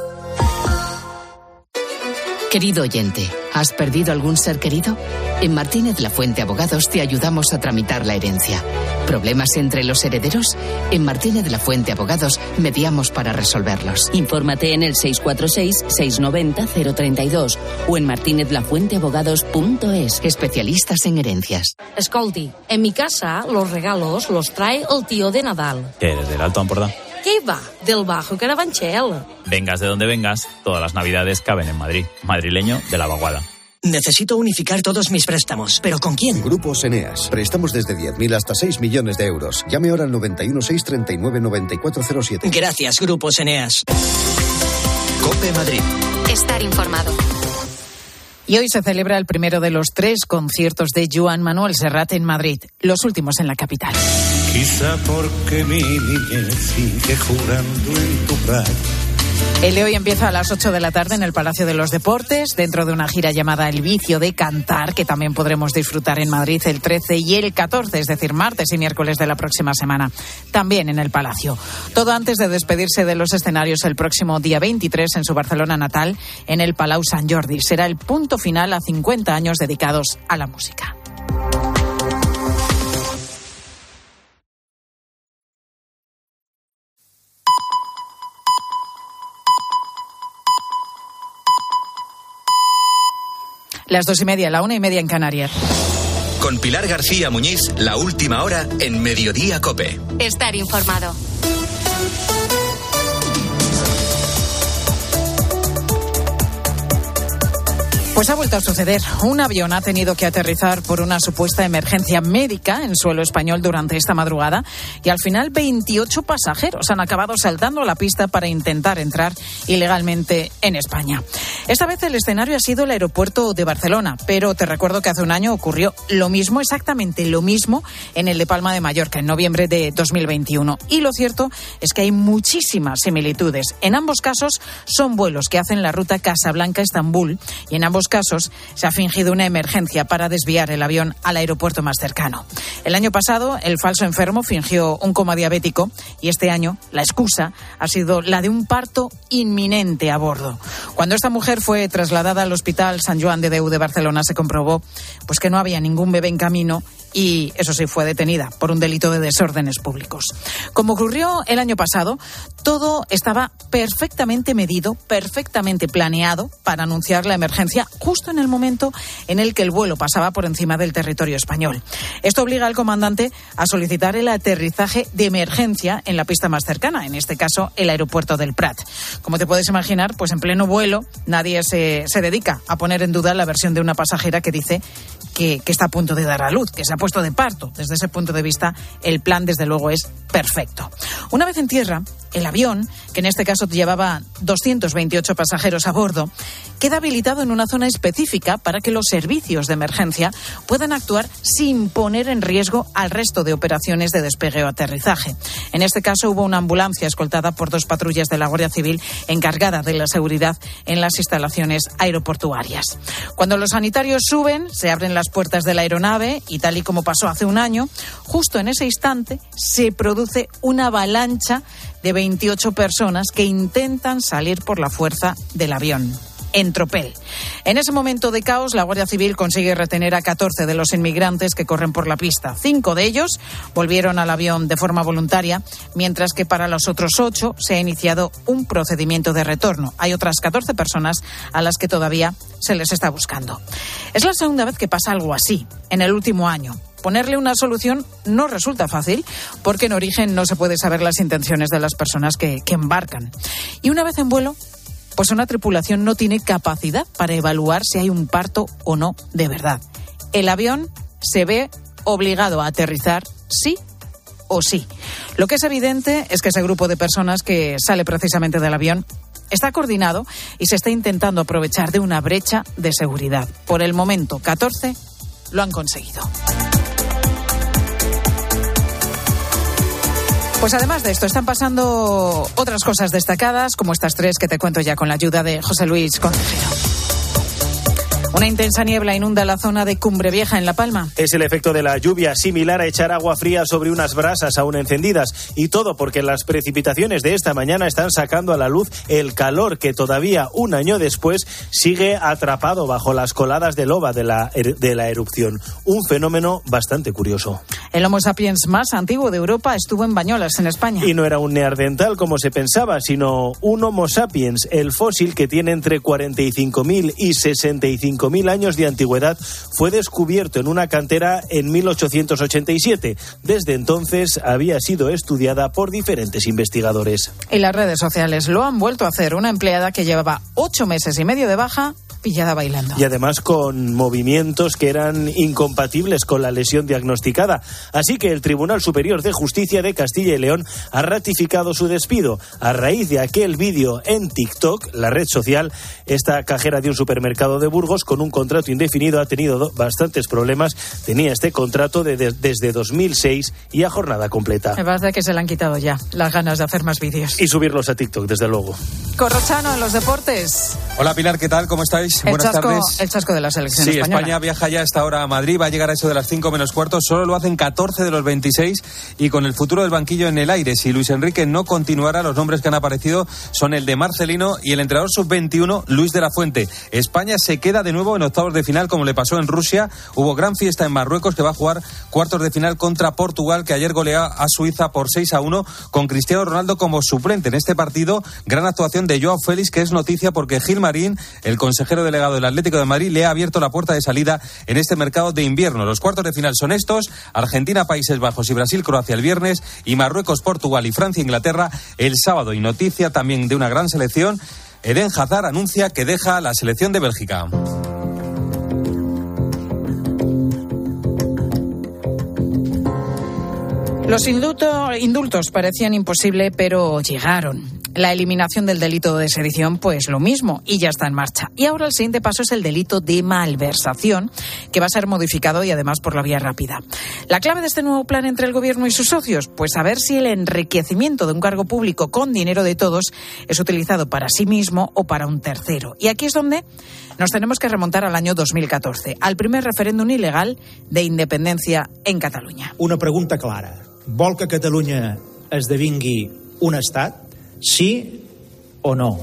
Querido oyente, ¿has perdido algún ser querido? En Martínez Lafuente Abogados te ayudamos a tramitar la herencia. ¿Problemas entre los herederos? En Martínez Lafuente Abogados mediamos para resolverlos. Infórmate en el seis cuatro seis, seis nueve cero, cero tres dos o en martínez lafuente abogados punto es. Especialistas en herencias. Escolti, en mi casa los regalos los trae el tío de Nadal. ¿Qué, desde el Alto Ampurdá? ¿Qué va? Del Bajo Carabanchel. Vengas de donde vengas, todas las navidades caben en Madrid. Madrileño de la vaguada. Necesito unificar todos mis préstamos. ¿Pero con quién? Grupos Eneas. Préstamos desde diez mil hasta seis millones de euros. Llame ahora al noventa y uno, seis treinta y nueve, noventa y cuatro cero siete. Gracias, Grupos Eneas. COPE Madrid. Estar informado. Y hoy se celebra el primero de los tres conciertos de Joan Manuel Serrat en Madrid, los últimos en la capital. Quizá porque mi niñez sigue jurando en tu brazo El de hoy empieza a las ocho de la tarde en el Palacio de los Deportes, dentro de una gira llamada El Vicio de Cantar, que también podremos disfrutar en Madrid el trece y el catorce, es decir, martes y miércoles de la próxima semana, también en el Palacio. Todo antes de despedirse de los escenarios el próximo día veintitrés en su Barcelona natal, en el Palau Sant Jordi. Será el punto final a cincuenta años dedicados a la música. Las dos y media, la una y media en Canarias. Con Pilar García Muñiz, la última hora en Mediodía COPE. Estar informado. Pues ha vuelto a suceder. Un avión ha tenido que aterrizar por una supuesta emergencia médica en suelo español durante esta madrugada y al final veintiocho pasajeros han acabado saltando la pista para intentar entrar ilegalmente en España. Esta vez el escenario ha sido el aeropuerto de Barcelona, pero te recuerdo que hace un año ocurrió lo mismo, exactamente lo mismo, en el de Palma de Mallorca, en noviembre de dos mil veintiuno. Y lo cierto es que hay muchísimas similitudes. En ambos casos son vuelos que hacen la ruta Casablanca-Estambul y en ambos casos se ha fingido una emergencia para desviar el avión al aeropuerto más cercano. El año pasado el falso enfermo fingió un coma diabético y este año la excusa ha sido la de un parto inminente a bordo. Cuando esta mujer fue trasladada al Hospital Sant Joan de Déu de Barcelona se comprobó pues que no había ningún bebé en camino y, eso sí, fue detenida por un delito de desórdenes públicos. Como ocurrió el año pasado, todo estaba perfectamente medido, perfectamente planeado para anunciar la emergencia justo en el momento en el que el vuelo pasaba por encima del territorio español. Esto obliga al comandante a solicitar el aterrizaje de emergencia en la pista más cercana, en este caso el aeropuerto del Prat. Como te puedes imaginar, pues en pleno vuelo nadie se, se dedica a poner en duda la versión de una pasajera que dice que, que está a punto de dar a luz, que se ha puesto de parto. Desde ese punto de vista, el plan, desde luego, es perfecto. Una vez en tierra, el avión, que en este caso llevaba doscientos veintiocho pasajeros a bordo, queda habilitado en una zona específica para que los servicios de emergencia puedan actuar sin poner en riesgo al resto de operaciones de despegue o aterrizaje. En este caso hubo una ambulancia escoltada por dos patrullas de la Guardia Civil encargada de la seguridad en las instalaciones aeroportuarias. Cuando los sanitarios suben, se abren las puertas de la aeronave y, tal y como pasó hace un año, justo en ese instante se produce una avalancha de veintiocho personas que intentan salir por la fuerza del avión. En tropel. En ese momento de caos, la Guardia Civil consigue retener a catorce de los inmigrantes que corren por la pista. Cinco de ellos volvieron al avión de forma voluntaria, mientras que para los otros ocho se ha iniciado un procedimiento de retorno. Hay otras catorce personas a las que todavía se les está buscando. Es la segunda vez que pasa algo así en el último año. Ponerle una solución no resulta fácil porque en origen no se puede saber las intenciones de las personas que, que embarcan. Y una vez en vuelo, pues una tripulación no tiene capacidad para evaluar si hay un parto o no de verdad. El avión se ve obligado a aterrizar sí o sí. Lo que es evidente es que ese grupo de personas que sale precisamente del avión está coordinado y se está intentando aprovechar de una brecha de seguridad. Por el momento, catorce lo han conseguido. Pues además de esto, están pasando otras cosas destacadas, como estas tres que te cuento ya con la ayuda de José Luis Concejero. Una intensa niebla inunda la zona de Cumbre Vieja en La Palma. Es el efecto de la lluvia, similar a echar agua fría sobre unas brasas aún encendidas. Y todo porque las precipitaciones de esta mañana están sacando a la luz el calor que todavía un año después sigue atrapado bajo las coladas de lova de la, er- de la erupción. Un fenómeno bastante curioso. El Homo sapiens más antiguo de Europa estuvo en Bañolas, en España. Y no era un neandertal como se pensaba, sino un Homo sapiens, el fósil que tiene entre cuarenta y cinco mil y sesenta y cinco mil años de antigüedad, fue descubierto en una cantera en mil ochocientos ochenta y siete. Desde entonces había sido estudiada por diferentes investigadores. Y las redes sociales lo han vuelto a hacer. Una empleada que llevaba ocho meses y medio de baja pillada bailando. Y además con movimientos que eran incompatibles con la lesión diagnosticada. Así que el Tribunal Superior de Justicia de Castilla y León ha ratificado su despido. A raíz de aquel vídeo en TikTok, la red social, esta cajera de un supermercado de Burgos con un contrato indefinido ha tenido do- bastantes problemas. Tenía este contrato de, de, desde dos mil seis y a jornada completa. Me parece que se le han quitado ya las ganas de hacer más vídeos. Y subirlos a TikTok, desde luego. Corrochano en los deportes. Hola Pilar, ¿qué tal? ¿Cómo estáis? El Buenas chasco, tardes. el chasco de la selección Sí, española. España viaja ya a esta hora a Madrid, va a llegar a eso de las cinco menos cuarto, solo lo hacen catorce de los veintiséis y con el futuro del banquillo en el aire. Si Luis Enrique no continuará, los nombres que han aparecido son el de Marcelino y el entrenador sub veintiuno, Luis de la Fuente. España se queda de nuevo en octavos de final, como le pasó en Rusia. Hubo gran fiesta en Marruecos, que va a jugar cuartos de final contra Portugal, que ayer goleó a Suiza por seis a uno, con Cristiano Ronaldo como suplente. En este partido, gran actuación de Joao Félix, que es noticia porque Gilmarín, el consejero delegado del Atlético de Madrid, le ha abierto la puerta de salida en este mercado de invierno. Los cuartos de final son estos: Argentina, Países Bajos y Brasil, Croacia el viernes, y Marruecos, Portugal y Francia, Inglaterra el sábado. Y noticia también de una gran selección: Eden Hazard anuncia que deja la selección de Bélgica. Los indulto, indultos parecían imposible, pero llegaron. La eliminación del delito de sedición, pues lo mismo, y ya está en marcha. Y ahora el siguiente paso es el delito de malversación, que va a ser modificado y además por la vía rápida. ¿La clave de este nuevo plan entre el Gobierno y sus socios? Pues a ver si el enriquecimiento de un cargo público con dinero de todos es utilizado para sí mismo o para un tercero. Y aquí es donde nos tenemos que remontar al año dos mil catorce, al primer referéndum ilegal de independencia en Cataluña. Una pregunta clara. Vol que Catalunya esdevingui un estat? ¿Sí o no?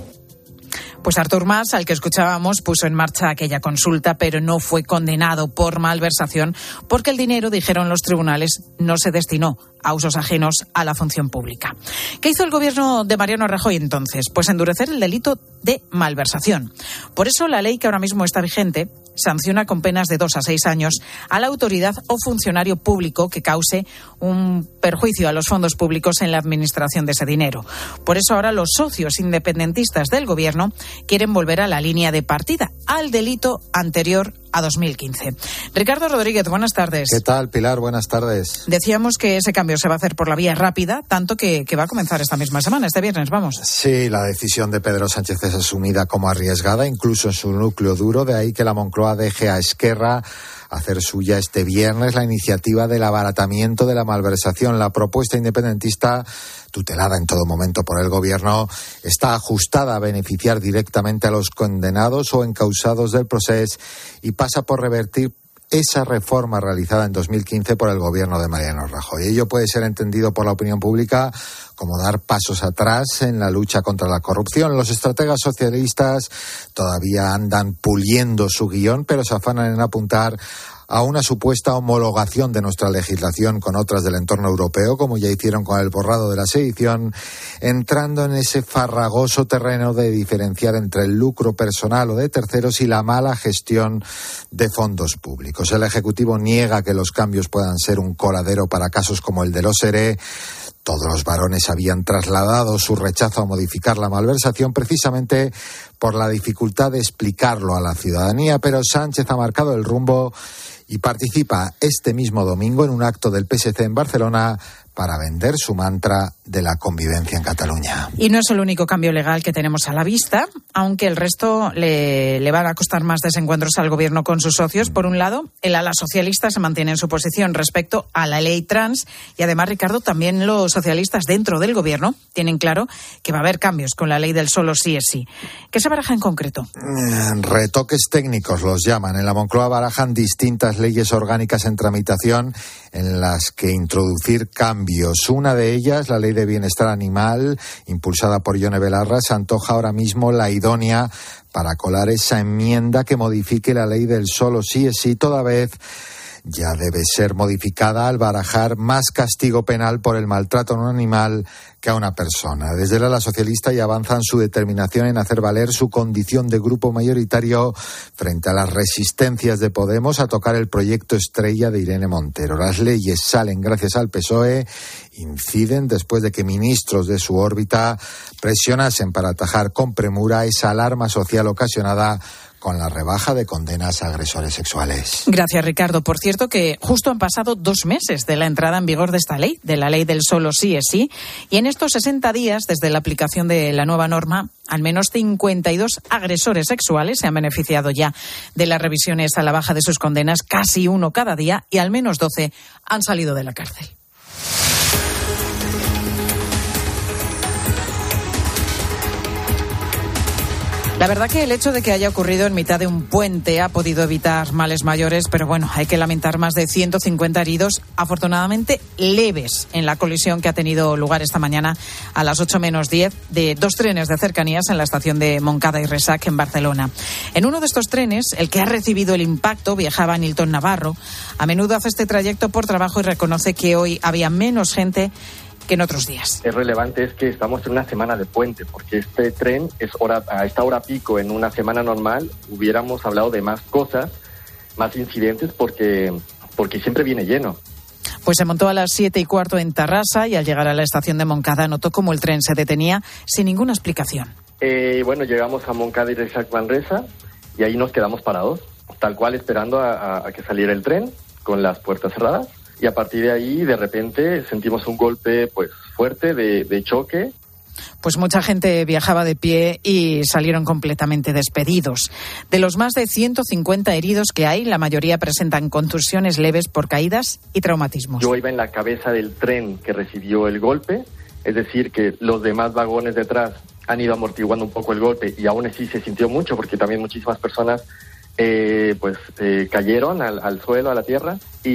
Pues Artur Mas, al que escuchábamos, puso en marcha aquella consulta, pero no fue condenado por malversación porque el dinero, dijeron los tribunales, no se destinó a usos ajenos a la función pública. ¿Qué hizo el gobierno de Mariano Rajoy entonces? Pues endurecer el delito de malversación. Por eso la ley que ahora mismo está vigente sanciona con penas de dos a seis años a la autoridad o funcionario público que cause un perjuicio a los fondos públicos en la administración de ese dinero. Por eso ahora los socios independentistas del gobierno quieren volver a la línea de partida, al delito anterior a dos mil quince. Ricardo Rodríguez, buenas tardes. ¿Qué tal, Pilar? Buenas tardes. Decíamos que ese cambio se va a hacer por la vía rápida, tanto que, que va a comenzar esta misma semana, este viernes, vamos. Sí, la decisión de Pedro Sánchez es asumida como arriesgada, incluso en su núcleo duro, de ahí que la Moncloa deje a Esquerra hacer suya este viernes la iniciativa del abaratamiento de la malversación. La propuesta independentista, tutelada en todo momento por el gobierno, está ajustada a beneficiar directamente a los condenados o encausados del proceso y pasa por revertir esa reforma realizada en dos mil quince por el gobierno de Mariano Rajoy. Ello puede ser entendido por la opinión pública como dar pasos atrás en la lucha contra la corrupción. Los estrategas socialistas todavía andan puliendo su guión, pero se afanan en apuntar a una supuesta homologación de nuestra legislación con otras del entorno europeo, como ya hicieron con el borrado de la sedición, entrando en ese farragoso terreno de diferenciar entre el lucro personal o de terceros y la mala gestión de fondos públicos. El Ejecutivo niega que los cambios puedan ser un coladero para casos como el de los ERE. Todos los varones habían trasladado su rechazo a modificar la malversación precisamente por la dificultad de explicarlo a la ciudadanía, pero Sánchez ha marcado el rumbo y participa este mismo domingo en un acto del P S C en Barcelona para vender su mantra de la convivencia en Cataluña. Y no es el único cambio legal que tenemos a la vista, aunque el resto le, le van a costar más desencuentros al gobierno con sus socios. Por un lado, el ala socialista se mantiene en su posición respecto a la ley trans y además, Ricardo, también los socialistas dentro del gobierno tienen claro que va a haber cambios con la ley del solo sí es sí. ¿Qué se baraja en concreto? Retoques técnicos los llaman. En la Moncloa barajan distintas leyes orgánicas en tramitación en las que introducir cambios. Una de ellas, la Ley de Bienestar Animal, impulsada por Ione Belarra, se antoja ahora mismo la idónea para colar esa enmienda que modifique la ley del solo sí es sí, toda vez ya debe ser modificada al barajar más castigo penal por el maltrato a un animal que a una persona. Desde el ala socialista ya avanzan su determinación en hacer valer su condición de grupo mayoritario frente a las resistencias de Podemos a tocar el proyecto estrella de Irene Montero. Las leyes salen gracias al P S O E, inciden después de que ministros de su órbita presionasen para atajar con premura esa alarma social ocasionada con la rebaja de condenas a agresores sexuales. Gracias, Ricardo. Por cierto, que justo han pasado dos meses de la entrada en vigor de esta ley, de la ley del solo sí es sí, y en estos sesenta días, desde la aplicación de la nueva norma, al menos cincuenta y dos agresores sexuales se han beneficiado ya de las revisiones a la baja de sus condenas, casi uno cada día, y al menos doce han salido de la cárcel. La verdad que el hecho de que haya ocurrido en mitad de un puente ha podido evitar males mayores, pero bueno, hay que lamentar más de ciento cincuenta heridos, afortunadamente leves, en la colisión que ha tenido lugar esta mañana a las ocho menos diez de dos trenes de cercanías en la estación de Montcada y Resac en Barcelona. En uno de estos trenes, el que ha recibido el impacto, viajaba Nilton Navarro. A menudo hace este trayecto por trabajo y reconoce que hoy había menos gente que en otros días. Es relevante es que estamos en una semana de puente, porque este tren es hora, a esta hora pico. En una semana normal hubiéramos hablado de más cosas, más incidentes, porque, porque siempre viene lleno. Pues se montó a las siete y cuarto en Tarrasa y al llegar a la estación de Montcada notó cómo el tren se detenía sin ninguna explicación. Eh, bueno, llegamos a Montcada y Resac Manresa y ahí nos quedamos parados, tal cual esperando a, a, a que saliera el tren con las puertas cerradas. Y a partir de ahí, de repente, sentimos un golpe pues fuerte de, de choque. Pues mucha gente viajaba de pie y salieron completamente despedidos. De los más de ciento cincuenta heridos que hay, la mayoría presentan contusiones leves por caídas y traumatismos. Yo iba en la cabeza del tren que recibió el golpe, es decir, que los demás vagones detrás han ido amortiguando un poco el golpe y aún así se sintió mucho porque también muchísimas personas Eh, pues eh, cayeron al, al suelo, a la tierra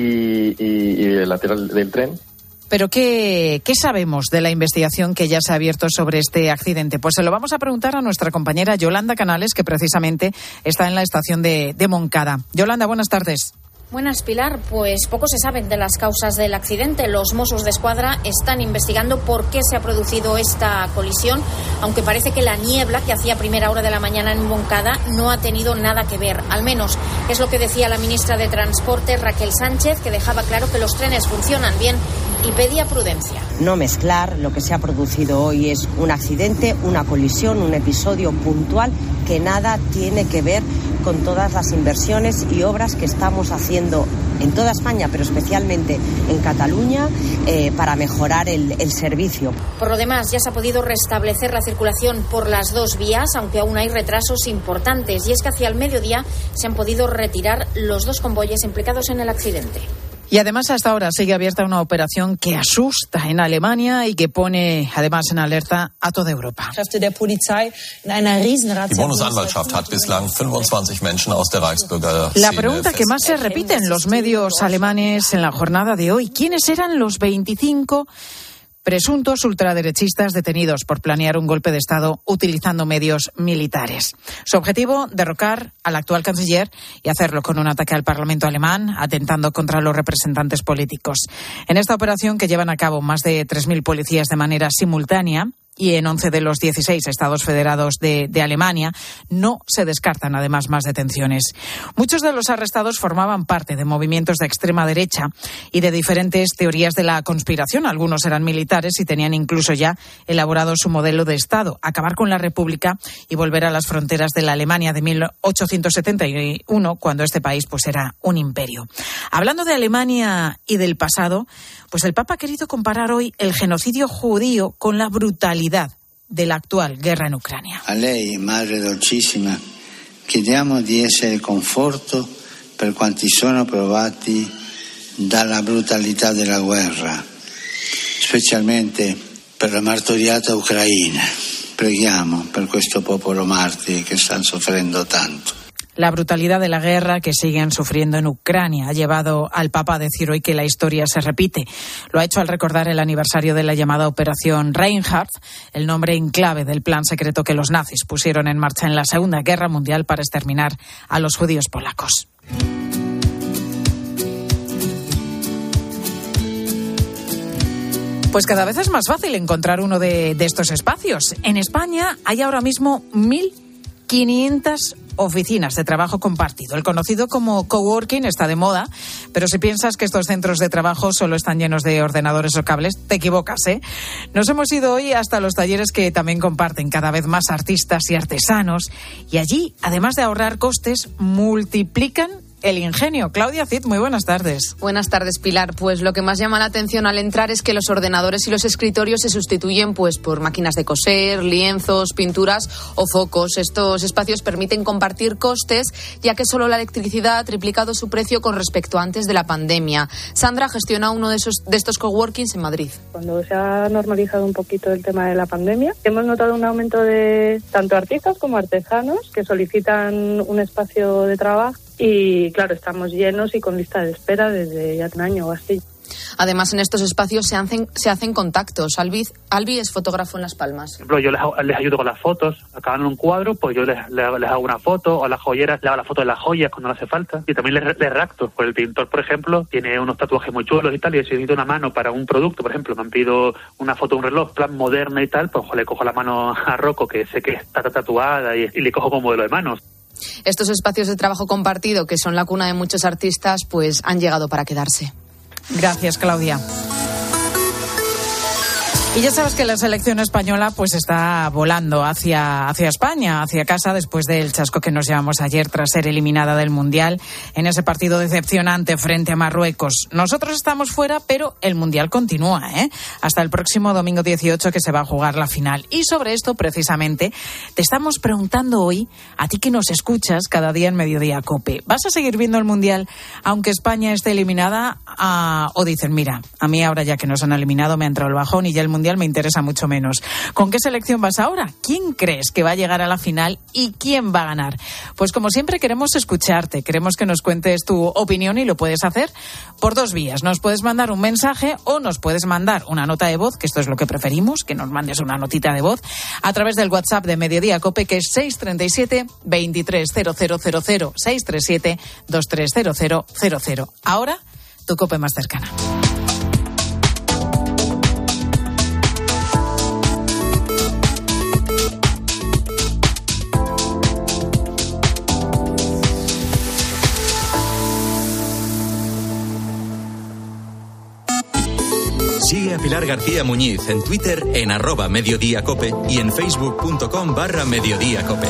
y, y, y el lateral del tren. ¿Pero qué, qué sabemos de la investigación que ya se ha abierto sobre este accidente? Pues se lo vamos a preguntar a nuestra compañera Yolanda Canales, que precisamente está en la estación de, de Montcada. Yolanda, buenas tardes. Buenas, Pilar. Pues poco se sabe de las causas del accidente. Los Mossos d'Esquadra están investigando por qué se ha producido esta colisión, aunque parece que la niebla que hacía primera hora de la mañana en Montcada no ha tenido nada que ver. Al menos es lo que decía la ministra de Transporte, Raquel Sánchez, que dejaba claro que los trenes funcionan bien y pedía prudencia. No mezclar lo que se ha producido hoy es un accidente, una colisión, un episodio puntual que nada tiene que ver con todas las inversiones y obras que estamos haciendo en toda España, pero especialmente en Cataluña, eh, para mejorar el, el servicio. Por lo demás, ya se ha podido restablecer la circulación por las dos vías, aunque aún hay retrasos importantes. Y es que hacia el mediodía se han podido retirar los dos convoyes implicados en el accidente. Y además hasta ahora sigue abierta una operación que asusta en Alemania y que pone además en alerta a toda Europa. La pregunta que más se repite en los medios alemanes en la jornada de hoy: ¿quiénes eran los veinticinco presuntos ultraderechistas detenidos por planear un golpe de Estado utilizando medios militares? Su objetivo, derrocar al actual canciller y hacerlo con un ataque al Parlamento alemán, atentando contra los representantes políticos. En esta operación, que llevan a cabo más de tres mil policías de manera simultánea, y en once de los dieciséis estados federados de, de Alemania, no se descartan además más detenciones. Muchos de los arrestados formaban parte de movimientos de extrema derecha y de diferentes teorías de la conspiración. Algunos eran militares y tenían incluso ya elaborado su modelo de Estado: acabar con la República y volver a las fronteras de la Alemania de mil ochocientos setenta y uno, cuando este país pues era un imperio. Hablando de Alemania y del pasado, pues el Papa ha querido comparar hoy el genocidio judío con la brutalidad de la actual guerra en Ucrania. A lei, Madre Dolcissima, chiediamo di essere conforto per quanti sono provati dalla brutalità della guerra, specialmente per la martoriata Ucraina. Preghiamo per questo popolo martire che sta soffrendo tanto. La brutalidad de la guerra que siguen sufriendo en Ucrania ha llevado al Papa a decir hoy que la historia se repite. Lo ha hecho al recordar el aniversario de la llamada Operación Reinhardt, el nombre en clave del plan secreto que los nazis pusieron en marcha en la Segunda Guerra Mundial para exterminar a los judíos polacos. Pues cada vez es más fácil encontrar uno de, de estos espacios. En España hay ahora mismo mil quinientas oficinas de trabajo compartido. El conocido como coworking está de moda, pero si piensas que estos centros de trabajo solo están llenos de ordenadores o cables, te equivocas, ¿eh? Nos hemos ido hoy hasta los talleres que también comparten cada vez más artistas y artesanos, y allí, además de ahorrar costes, multiplican el ingenio. Claudia Cid, muy buenas tardes. Buenas tardes, Pilar. Pues lo que más llama la atención al entrar es que los ordenadores y los escritorios se sustituyen pues por máquinas de coser, lienzos, pinturas o focos. Estos espacios permiten compartir costes, ya que solo la electricidad ha triplicado su precio con respecto a antes de la pandemia. Sandra gestiona uno de, esos, de estos coworkings en Madrid. Cuando se ha normalizado un poquito el tema de la pandemia, hemos notado un aumento de tanto artistas como artesanos que solicitan un espacio de trabajo. Y claro, estamos llenos y con lista de espera desde ya un año o así. Además, en estos espacios se hacen, se hacen contactos. Albi, Albi es fotógrafo en Las Palmas. Por ejemplo, yo les, les ayudo con las fotos. Acaban un cuadro, pues yo les, les, les hago una foto, o a las joyeras les hago la foto de las joyas cuando no hace falta. Y también les, les racto. Pues el pintor, por ejemplo, tiene unos tatuajes muy chulos y tal, y si necesito una mano para un producto, por ejemplo, me han pedido una foto de un reloj, plan moderna y tal, pues le cojo la mano a Rocco, que sé que está tatuada, y, y le cojo como modelo de manos. Estos espacios de trabajo compartido, que son la cuna de muchos artistas, pues han llegado para quedarse. Gracias, Claudia. Y ya sabes que la selección española pues está volando hacia, hacia España, hacia casa, después del chasco que nos llevamos ayer tras ser eliminada del Mundial en ese partido decepcionante frente a Marruecos. Nosotros estamos fuera, pero el Mundial continúa, ¿eh? Hasta el próximo domingo dieciocho, que se va a jugar la final. Y sobre esto, precisamente, te estamos preguntando hoy, a ti que nos escuchas cada día en Mediodía COPE, ¿vas a seguir viendo el Mundial aunque España esté eliminada? Ah, o dicen, mira, a mí ahora ya que nos han eliminado me ha entrado el bajón y ya el Mundial me interesa mucho menos. ¿Con qué selección vas ahora? ¿Quién crees que va a llegar a la final y quién va a ganar? Pues como siempre queremos escucharte, queremos que nos cuentes tu opinión y lo puedes hacer por dos vías. Nos puedes mandar un mensaje o nos puedes mandar una nota de voz, que esto es lo que preferimos, que nos mandes una notita de voz a través del WhatsApp de Mediodía COPE, que es seis treinta y siete, veintitrés, cero cero cero cero, seis treinta y siete, veintitrés, cero cero cero cero. Ahora, tu COPE más cercana. Sigue a Pilar García Muñiz en Twitter en arroba mediodíacope y en facebook.com barra mediodíacope.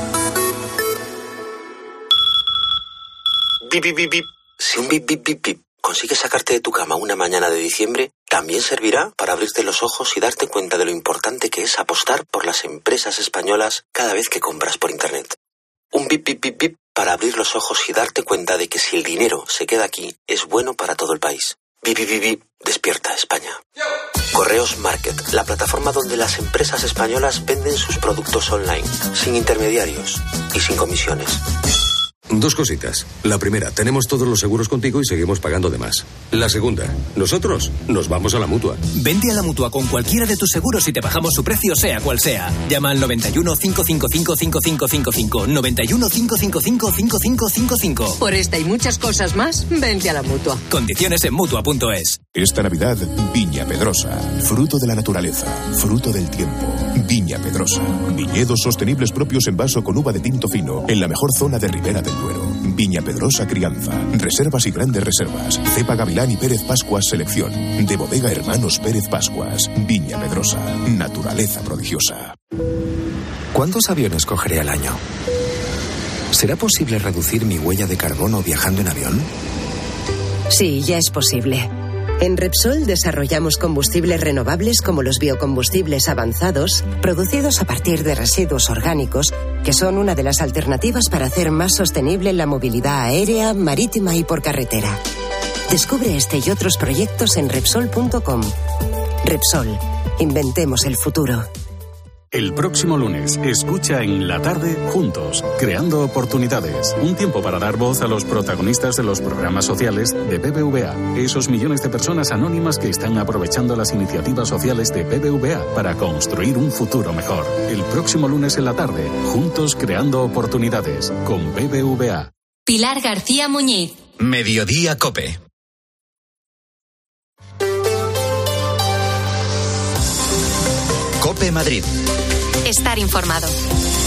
Bip, bip, bip, bip. Si un bip, bip, bip, bip consigue sacarte de tu cama una mañana de diciembre, también servirá para abrirte los ojos y darte cuenta de lo importante que es apostar por las empresas españolas cada vez que compras por Internet. Un bip, bip, bip, bip para abrir los ojos y darte cuenta de que si el dinero se queda aquí, es bueno para todo el país. Bip, bip, bip, bip. Despierta España. Correos Market, la plataforma donde las empresas españolas venden sus productos online, sin intermediarios y sin comisiones. Dos cositas. La primera, tenemos todos los seguros contigo y seguimos pagando de más. La segunda, nosotros nos vamos a la Mutua. Vente a la Mutua con cualquiera de tus seguros y te bajamos su precio sea cual sea. Llama al noventa y uno, cinco cinco cinco, cinco cinco cinco cinco, noventa y uno, cinco cinco cinco, cinco cinco cinco cinco. Por esta y muchas cosas más, vente a la Mutua. Condiciones en Mutua punto es. Esta Navidad, Viña Pedrosa. Fruto de la naturaleza, fruto del tiempo. Viña Pedrosa. Viñedos sostenibles propios en vaso con uva de tinto fino en la mejor zona de Ribera del Duero. Viña Pedrosa Crianza. Reservas y grandes reservas. Cepa Gavilán y Pérez Pascuas Selección. De Bodega Hermanos Pérez Pascuas. Viña Pedrosa. Naturaleza prodigiosa. ¿Cuántos aviones cogeré al año? ¿Será posible reducir mi huella de carbono viajando en avión? Sí, ya es posible. En Repsol desarrollamos combustibles renovables como los biocombustibles avanzados, producidos a partir de residuos orgánicos, que son una de las alternativas para hacer más sostenible la movilidad aérea, marítima y por carretera. Descubre este y otros proyectos en Repsol punto com. Repsol, inventemos el futuro. El próximo lunes, escucha en la tarde juntos, creando oportunidades. Un tiempo para dar voz a los protagonistas de los programas sociales de B B V A. Esos millones de personas anónimas que están aprovechando las iniciativas sociales de B B V A para construir un futuro mejor. El próximo lunes en la tarde, juntos creando oportunidades con B B V A. Pilar García Muñiz. Mediodía COPE. COPE Madrid. Estar informado.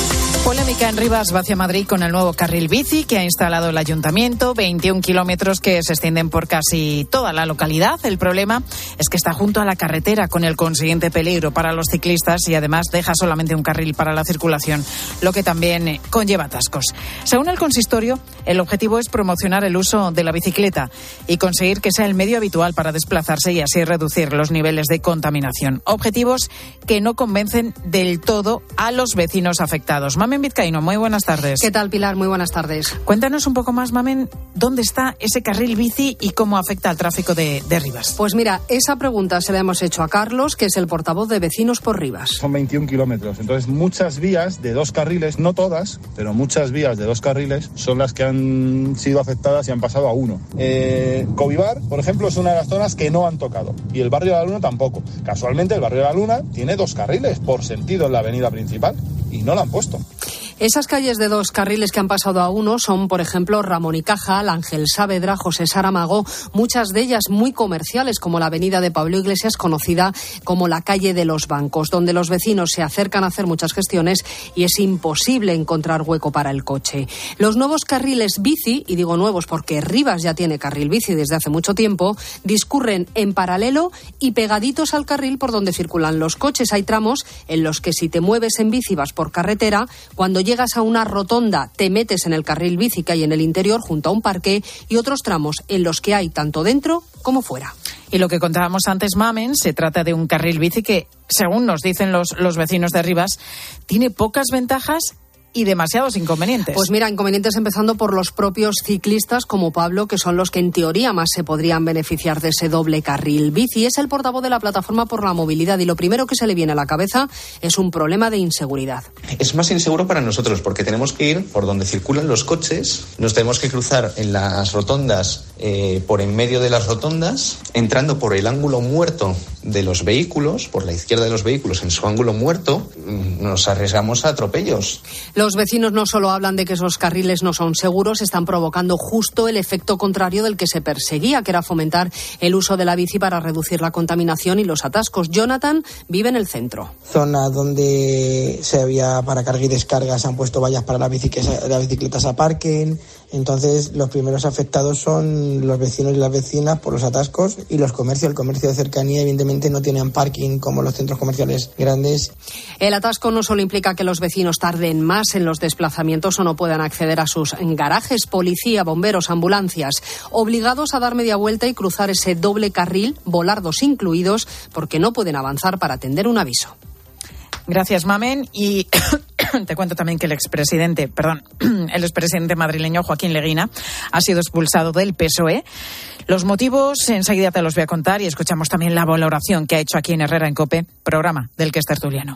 Polémica en Rivas hacia Madrid con el nuevo carril bici que ha instalado el ayuntamiento, veintiún kilómetros que se extienden por casi toda la localidad. El problema es que está junto a la carretera, con el consiguiente peligro para los ciclistas, y además deja solamente un carril para la circulación, lo que también conlleva atascos. Según el consistorio, el objetivo es promocionar el uso de la bicicleta y conseguir que sea el medio habitual para desplazarse y así reducir los niveles de contaminación. Objetivos que no convencen del todo a los vecinos afectados. Mamen Vizcaíno, muy buenas tardes. ¿Qué tal, Pilar? Muy buenas tardes. Cuéntanos un poco más, Mamen, ¿dónde está ese carril bici y cómo afecta al tráfico de, de Rivas? Pues mira, esa pregunta se la hemos hecho a Carlos, que es el portavoz de Vecinos por Rivas. Son veintiún kilómetros, entonces muchas vías de dos carriles, no todas, pero muchas vías de dos carriles son las que han sido afectadas y han pasado a uno. Eh, Covivar, por ejemplo, es una de las zonas que no han tocado, y el barrio de la Luna tampoco. Casualmente el barrio de la Luna tiene dos carriles por sentido en la avenida principal y no la han puesto. Esas calles de dos carriles que han pasado a uno son, por ejemplo, Ramón y Cajal, Ángel Saavedra, José Saramago, muchas de ellas muy comerciales, como la avenida de Pablo Iglesias, conocida como la calle de los bancos, donde los vecinos se acercan a hacer muchas gestiones y es imposible encontrar hueco para el coche. Los nuevos carriles bici, y digo nuevos porque Rivas ya tiene carril bici desde hace mucho tiempo, discurren en paralelo y pegaditos al carril por donde circulan los coches. Hay tramos en los que si te mueves en bici vas por carretera, cuando llegas a una rotonda te metes en el carril bici que hay en el interior junto a un parque, y otros tramos en los que hay tanto dentro como fuera. Y lo que contábamos antes, Mamen, se trata de un carril bici que, según nos dicen los, los vecinos de Rivas, tiene pocas ventajas y demasiados inconvenientes. Pues mira, inconvenientes empezando por los propios ciclistas como Pablo, que son los que en teoría más se podrían beneficiar de ese doble carril bici. Es el portavoz de la Plataforma por la Movilidad y lo primero que se le viene a la cabeza es un problema de inseguridad. Es más inseguro para nosotros porque tenemos que ir por donde circulan los coches, nos tenemos que cruzar en las rotondas, eh, por en medio de las rotondas, entrando por el ángulo muerto de los vehículos, por la izquierda de los vehículos en su ángulo muerto, nos arriesgamos a atropellos. Los vecinos no solo hablan de que esos carriles no son seguros, están provocando justo el efecto contrario del que se perseguía, que era fomentar el uso de la bici para reducir la contaminación y los atascos. Jonathan vive en el centro. Zona donde se había para carga y descarga, se han puesto vallas para las bicicletas, las bicicletas aparquen. Entonces, los primeros afectados son los vecinos y las vecinas por los atascos y los comercios. El comercio de cercanía, evidentemente, no tienen parking como los centros comerciales grandes. El atasco no solo implica que los vecinos tarden más en los desplazamientos o no puedan acceder a sus garajes. Policía, bomberos, ambulancias, obligados a dar media vuelta y cruzar ese doble carril, volardos incluidos, porque no pueden avanzar para atender un aviso. Gracias, Mamen. Y te cuento también que el expresidente, perdón, el expresidente madrileño Joaquín Leguina ha sido expulsado del P S O E. Los motivos enseguida te los voy a contar y escuchamos también la valoración que ha hecho aquí en Herrera en COPE, programa del que es tertuliano.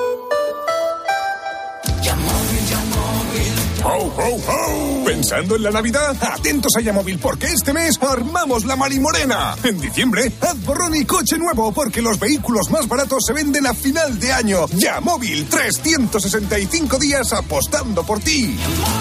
¡Ho, ho, ho! ¿Pensando en la Navidad? Atentos a Yamóvil porque este mes armamos la marimorena. En diciembre, haz borrón y coche nuevo porque los vehículos más baratos se venden a final de año. Yamóvil, trescientos sesenta y cinco días apostando por ti.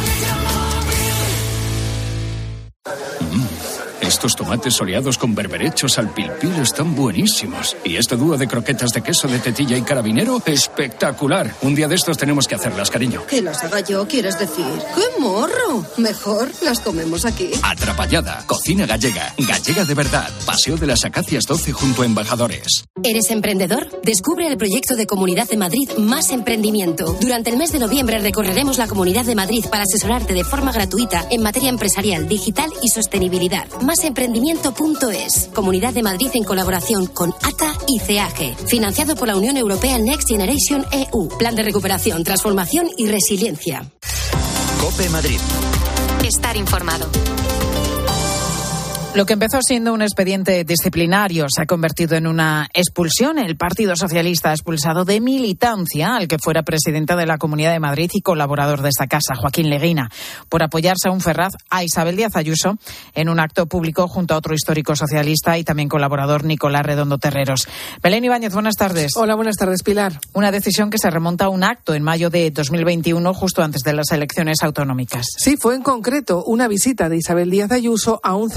Estos tomates soleados con berberechos al pil pil están buenísimos. Y este dúo de croquetas de queso de tetilla y carabinero, espectacular. Un día de estos tenemos que hacerlas, cariño. Que las haga yo, ¿quieres decir? ¡Qué morro! Mejor las comemos aquí. Atrapallada, cocina gallega, gallega de verdad. Paseo de las Acacias doce junto a Embajadores. ¿Eres emprendedor? Descubre el proyecto de Comunidad de Madrid Más Emprendimiento. Durante el mes de noviembre recorreremos la Comunidad de Madrid para asesorarte de forma gratuita en materia empresarial, digital y sostenibilidad. más emprendimiento punto es. Comunidad de Madrid en colaboración con A T A y C E A G. Financiado por la Unión Europea Next Generation E U. Plan de recuperación, transformación y resiliencia. COPE Madrid. Estar informado. Lo que empezó siendo un expediente disciplinario se ha convertido en una expulsión. El Partido Socialista ha expulsado de militancia al que fuera presidente de la Comunidad de Madrid y colaborador de esta casa, Joaquín Leguina, por apoyarse a un Ferraz a Isabel Díaz Ayuso en un acto público junto a otro histórico socialista y también colaborador, Nicolás Redondo Terreros. Belén Ibáñez, buenas tardes. Hola, buenas tardes, Pilar. Una decisión que se remonta a un acto en mayo de dos mil veintiuno, justo antes de las elecciones autonómicas. Sí, fue en concreto una visita de Isabel Díaz Ayuso a un centro de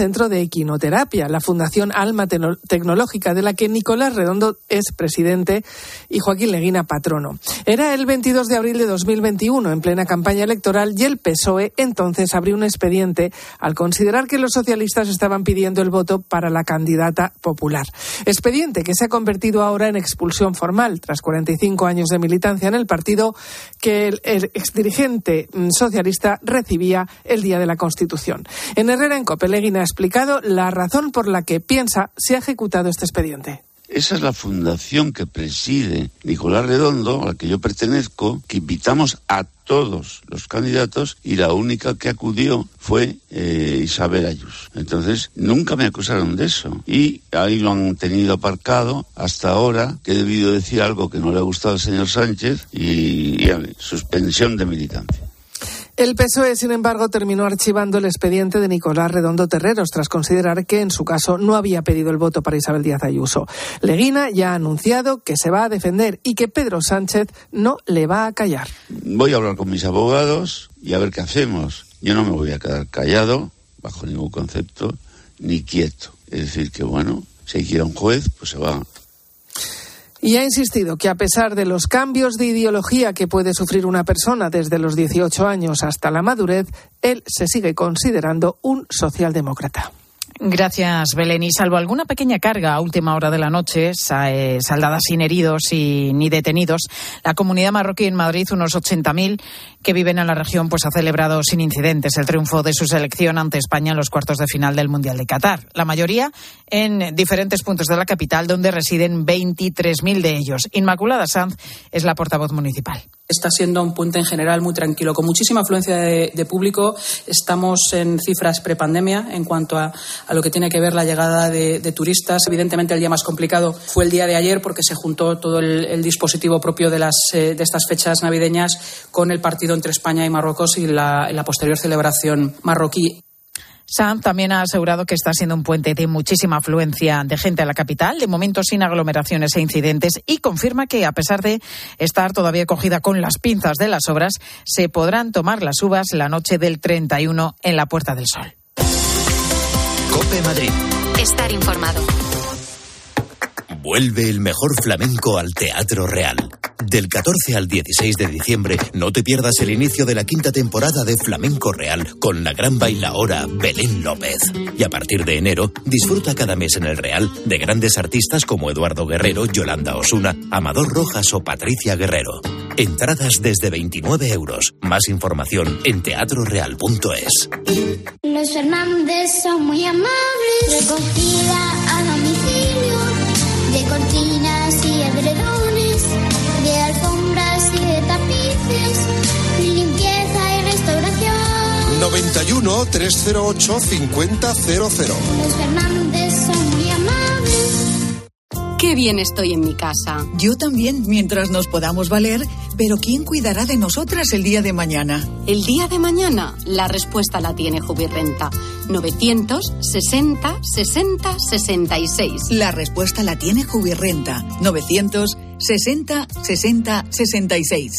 equinoterapia, la Fundación Alma Tecnológica, de la que Nicolás Redondo es presidente y Joaquín Leguina patrono. Era el veintidós de abril de dos mil veintiuno, en plena campaña electoral, y el P S O E entonces abrió un expediente al considerar que los socialistas estaban pidiendo el voto para la candidata popular. Expediente que se ha convertido ahora en expulsión formal, tras cuarenta y cinco años de militancia en el partido que el, el exdirigente socialista recibía el día de la Constitución. En Herrera en COPE, Leguina ha explicado la razón por la que piensa se ha ejecutado este expediente. Esa es la fundación que preside Nicolás Redondo, a la que yo pertenezco, que invitamos a todos los candidatos y la única que acudió fue eh, Isabel Ayuso. Entonces, nunca me acusaron de eso. Y ahí lo han tenido aparcado hasta ahora, que he debido decir algo que no le ha gustado al señor Sánchez y, y suspensión de militancia. El P S O E, sin embargo, terminó archivando el expediente de Nicolás Redondo Terreros, tras considerar que, en su caso, no había pedido el voto para Isabel Díaz Ayuso. Leguina ya ha anunciado que se va a defender y que Pedro Sánchez no le va a callar. Voy a hablar con mis abogados y a ver qué hacemos. Yo no me voy a quedar callado, bajo ningún concepto, ni quieto. Es decir, que bueno, si quiere un juez, pues se va. Y ha insistido que, a pesar de los cambios de ideología que puede sufrir una persona desde los dieciocho años hasta la madurez, él se sigue considerando un socialdemócrata. Gracias, Belén. Y salvo alguna pequeña carga a última hora de la noche, saldada sin heridos y ni detenidos, la comunidad marroquí en Madrid, unos ochenta mil que viven en la región, pues ha celebrado sin incidentes el triunfo de su selección ante España en los cuartos de final del Mundial de Qatar. La mayoría en diferentes puntos de la capital, donde residen veintitrés mil de ellos. Inmaculada Sanz es la portavoz municipal. Está siendo un puente en general muy tranquilo, con muchísima afluencia de, de público. Estamos en cifras prepandemia en cuanto a, a lo que tiene que ver la llegada de, de turistas. Evidentemente, el día más complicado fue el día de ayer, porque se juntó todo el, el dispositivo propio de, las, eh, de estas fechas navideñas con el partido entre España y Marruecos y la, la posterior celebración marroquí. Sanz también ha asegurado que está siendo un puente de muchísima afluencia de gente a la capital, de momento sin aglomeraciones e incidentes, y confirma que, a pesar de estar todavía cogida con las pinzas de las obras, se podrán tomar las uvas la noche del treinta y uno en la Puerta del Sol. COPE Madrid. Estar informado. Vuelve el mejor flamenco al Teatro Real. Del catorce al dieciséis de diciembre, no te pierdas el inicio de la quinta temporada de Flamenco Real con la gran bailaora Belén López. Y a partir de enero, disfruta cada mes en el Real de grandes artistas como Eduardo Guerrero, Yolanda Osuna, Amador Rojas o Patricia Guerrero. Entradas desde veintinueve euros. Más información en teatro real punto es. Los Fernández son muy amables. Recogida a domicilio de cortinas y edredones, de alfombras y de tapices, limpieza y restauración. noventa y uno, trescientos ocho, cincuenta cero cero. Los Fernández son muy amables. Qué bien estoy en mi casa. Yo también, mientras nos podamos valer, pero ¿quién cuidará de nosotras el día de mañana? El día de mañana, la respuesta la tiene Jubirrenta. novecientos sesenta, sesenta, sesenta y seis. La respuesta la tiene Jubirrenta. novecientos sesenta, sesenta, sesenta y seis.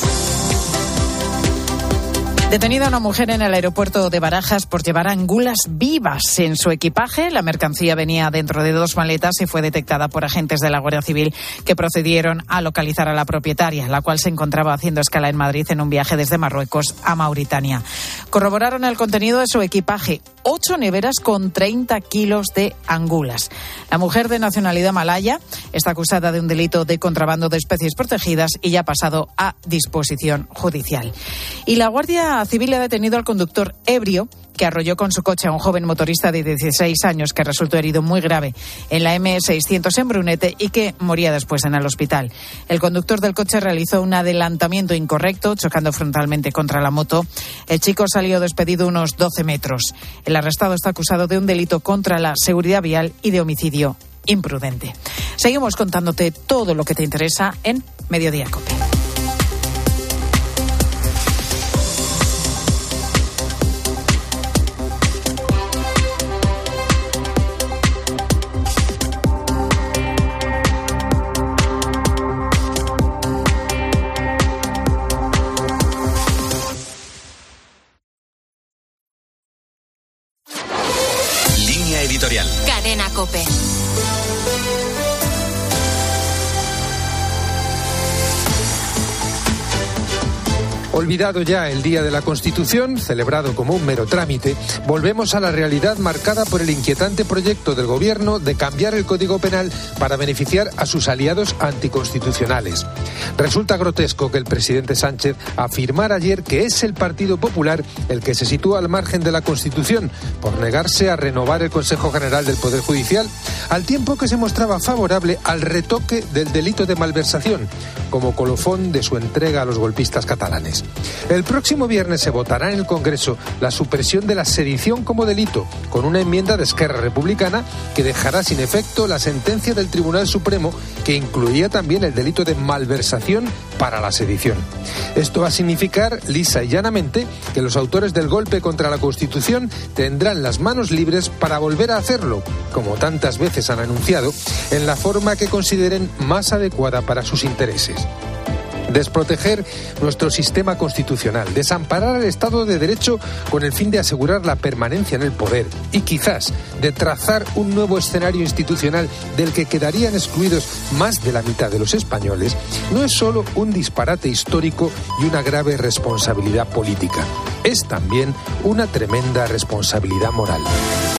Detenida una mujer en el aeropuerto de Barajas por llevar angulas vivas en su equipaje. La mercancía venía dentro de dos maletas y fue detectada por agentes de la Guardia Civil, que procedieron a localizar a la propietaria, la cual se encontraba haciendo escala en Madrid en un viaje desde Marruecos a Mauritania. Corroboraron el contenido de su equipaje: ocho neveras con treinta kilos de angulas. La mujer, de nacionalidad malaya, está acusada de un delito de contrabando de especies protegidas y ya ha pasado a disposición judicial. Y la Guardia Civil ha detenido al conductor ebrio que arrolló con su coche a un joven motorista de dieciséis años que resultó herido muy grave en la eme seiscientos en Brunete y que moría después en el hospital. El conductor del coche realizó un adelantamiento incorrecto, chocando frontalmente contra la moto. El chico salió despedido unos doce metros. El arrestado está acusado de un delito contra la seguridad vial y de homicidio imprudente. Seguimos contándote todo lo que te interesa en Mediodía COPE. Línea editorial. Cadena COPE. Olvidado ya el Día de la Constitución, celebrado como un mero trámite, volvemos a la realidad marcada por el inquietante proyecto del Gobierno de cambiar el Código Penal para beneficiar a sus aliados anticonstitucionales. Resulta grotesco que el presidente Sánchez afirmara ayer que es el Partido Popular el que se sitúa al margen de la Constitución por negarse a renovar el Consejo General del Poder Judicial, al tiempo que se mostraba favorable al retoque del delito de malversación, como colofón de su entrega a los golpistas catalanes. El próximo viernes se votará en el Congreso la supresión de la sedición como delito, con una enmienda de Esquerra Republicana que dejará sin efecto la sentencia del Tribunal Supremo que incluía también el delito de malversación para la sedición. Esto va a significar, lisa y llanamente, que los autores del golpe contra la Constitución tendrán las manos libres para volver a hacerlo, como tantas veces han anunciado, en la forma que consideren más adecuada para sus intereses. Desproteger nuestro sistema constitucional, desamparar al Estado de Derecho con el fin de asegurar la permanencia en el poder y quizás de trazar un nuevo escenario institucional del que quedarían excluidos más de la mitad de los españoles, no es solo un disparate histórico y una grave responsabilidad política, es también una tremenda responsabilidad moral.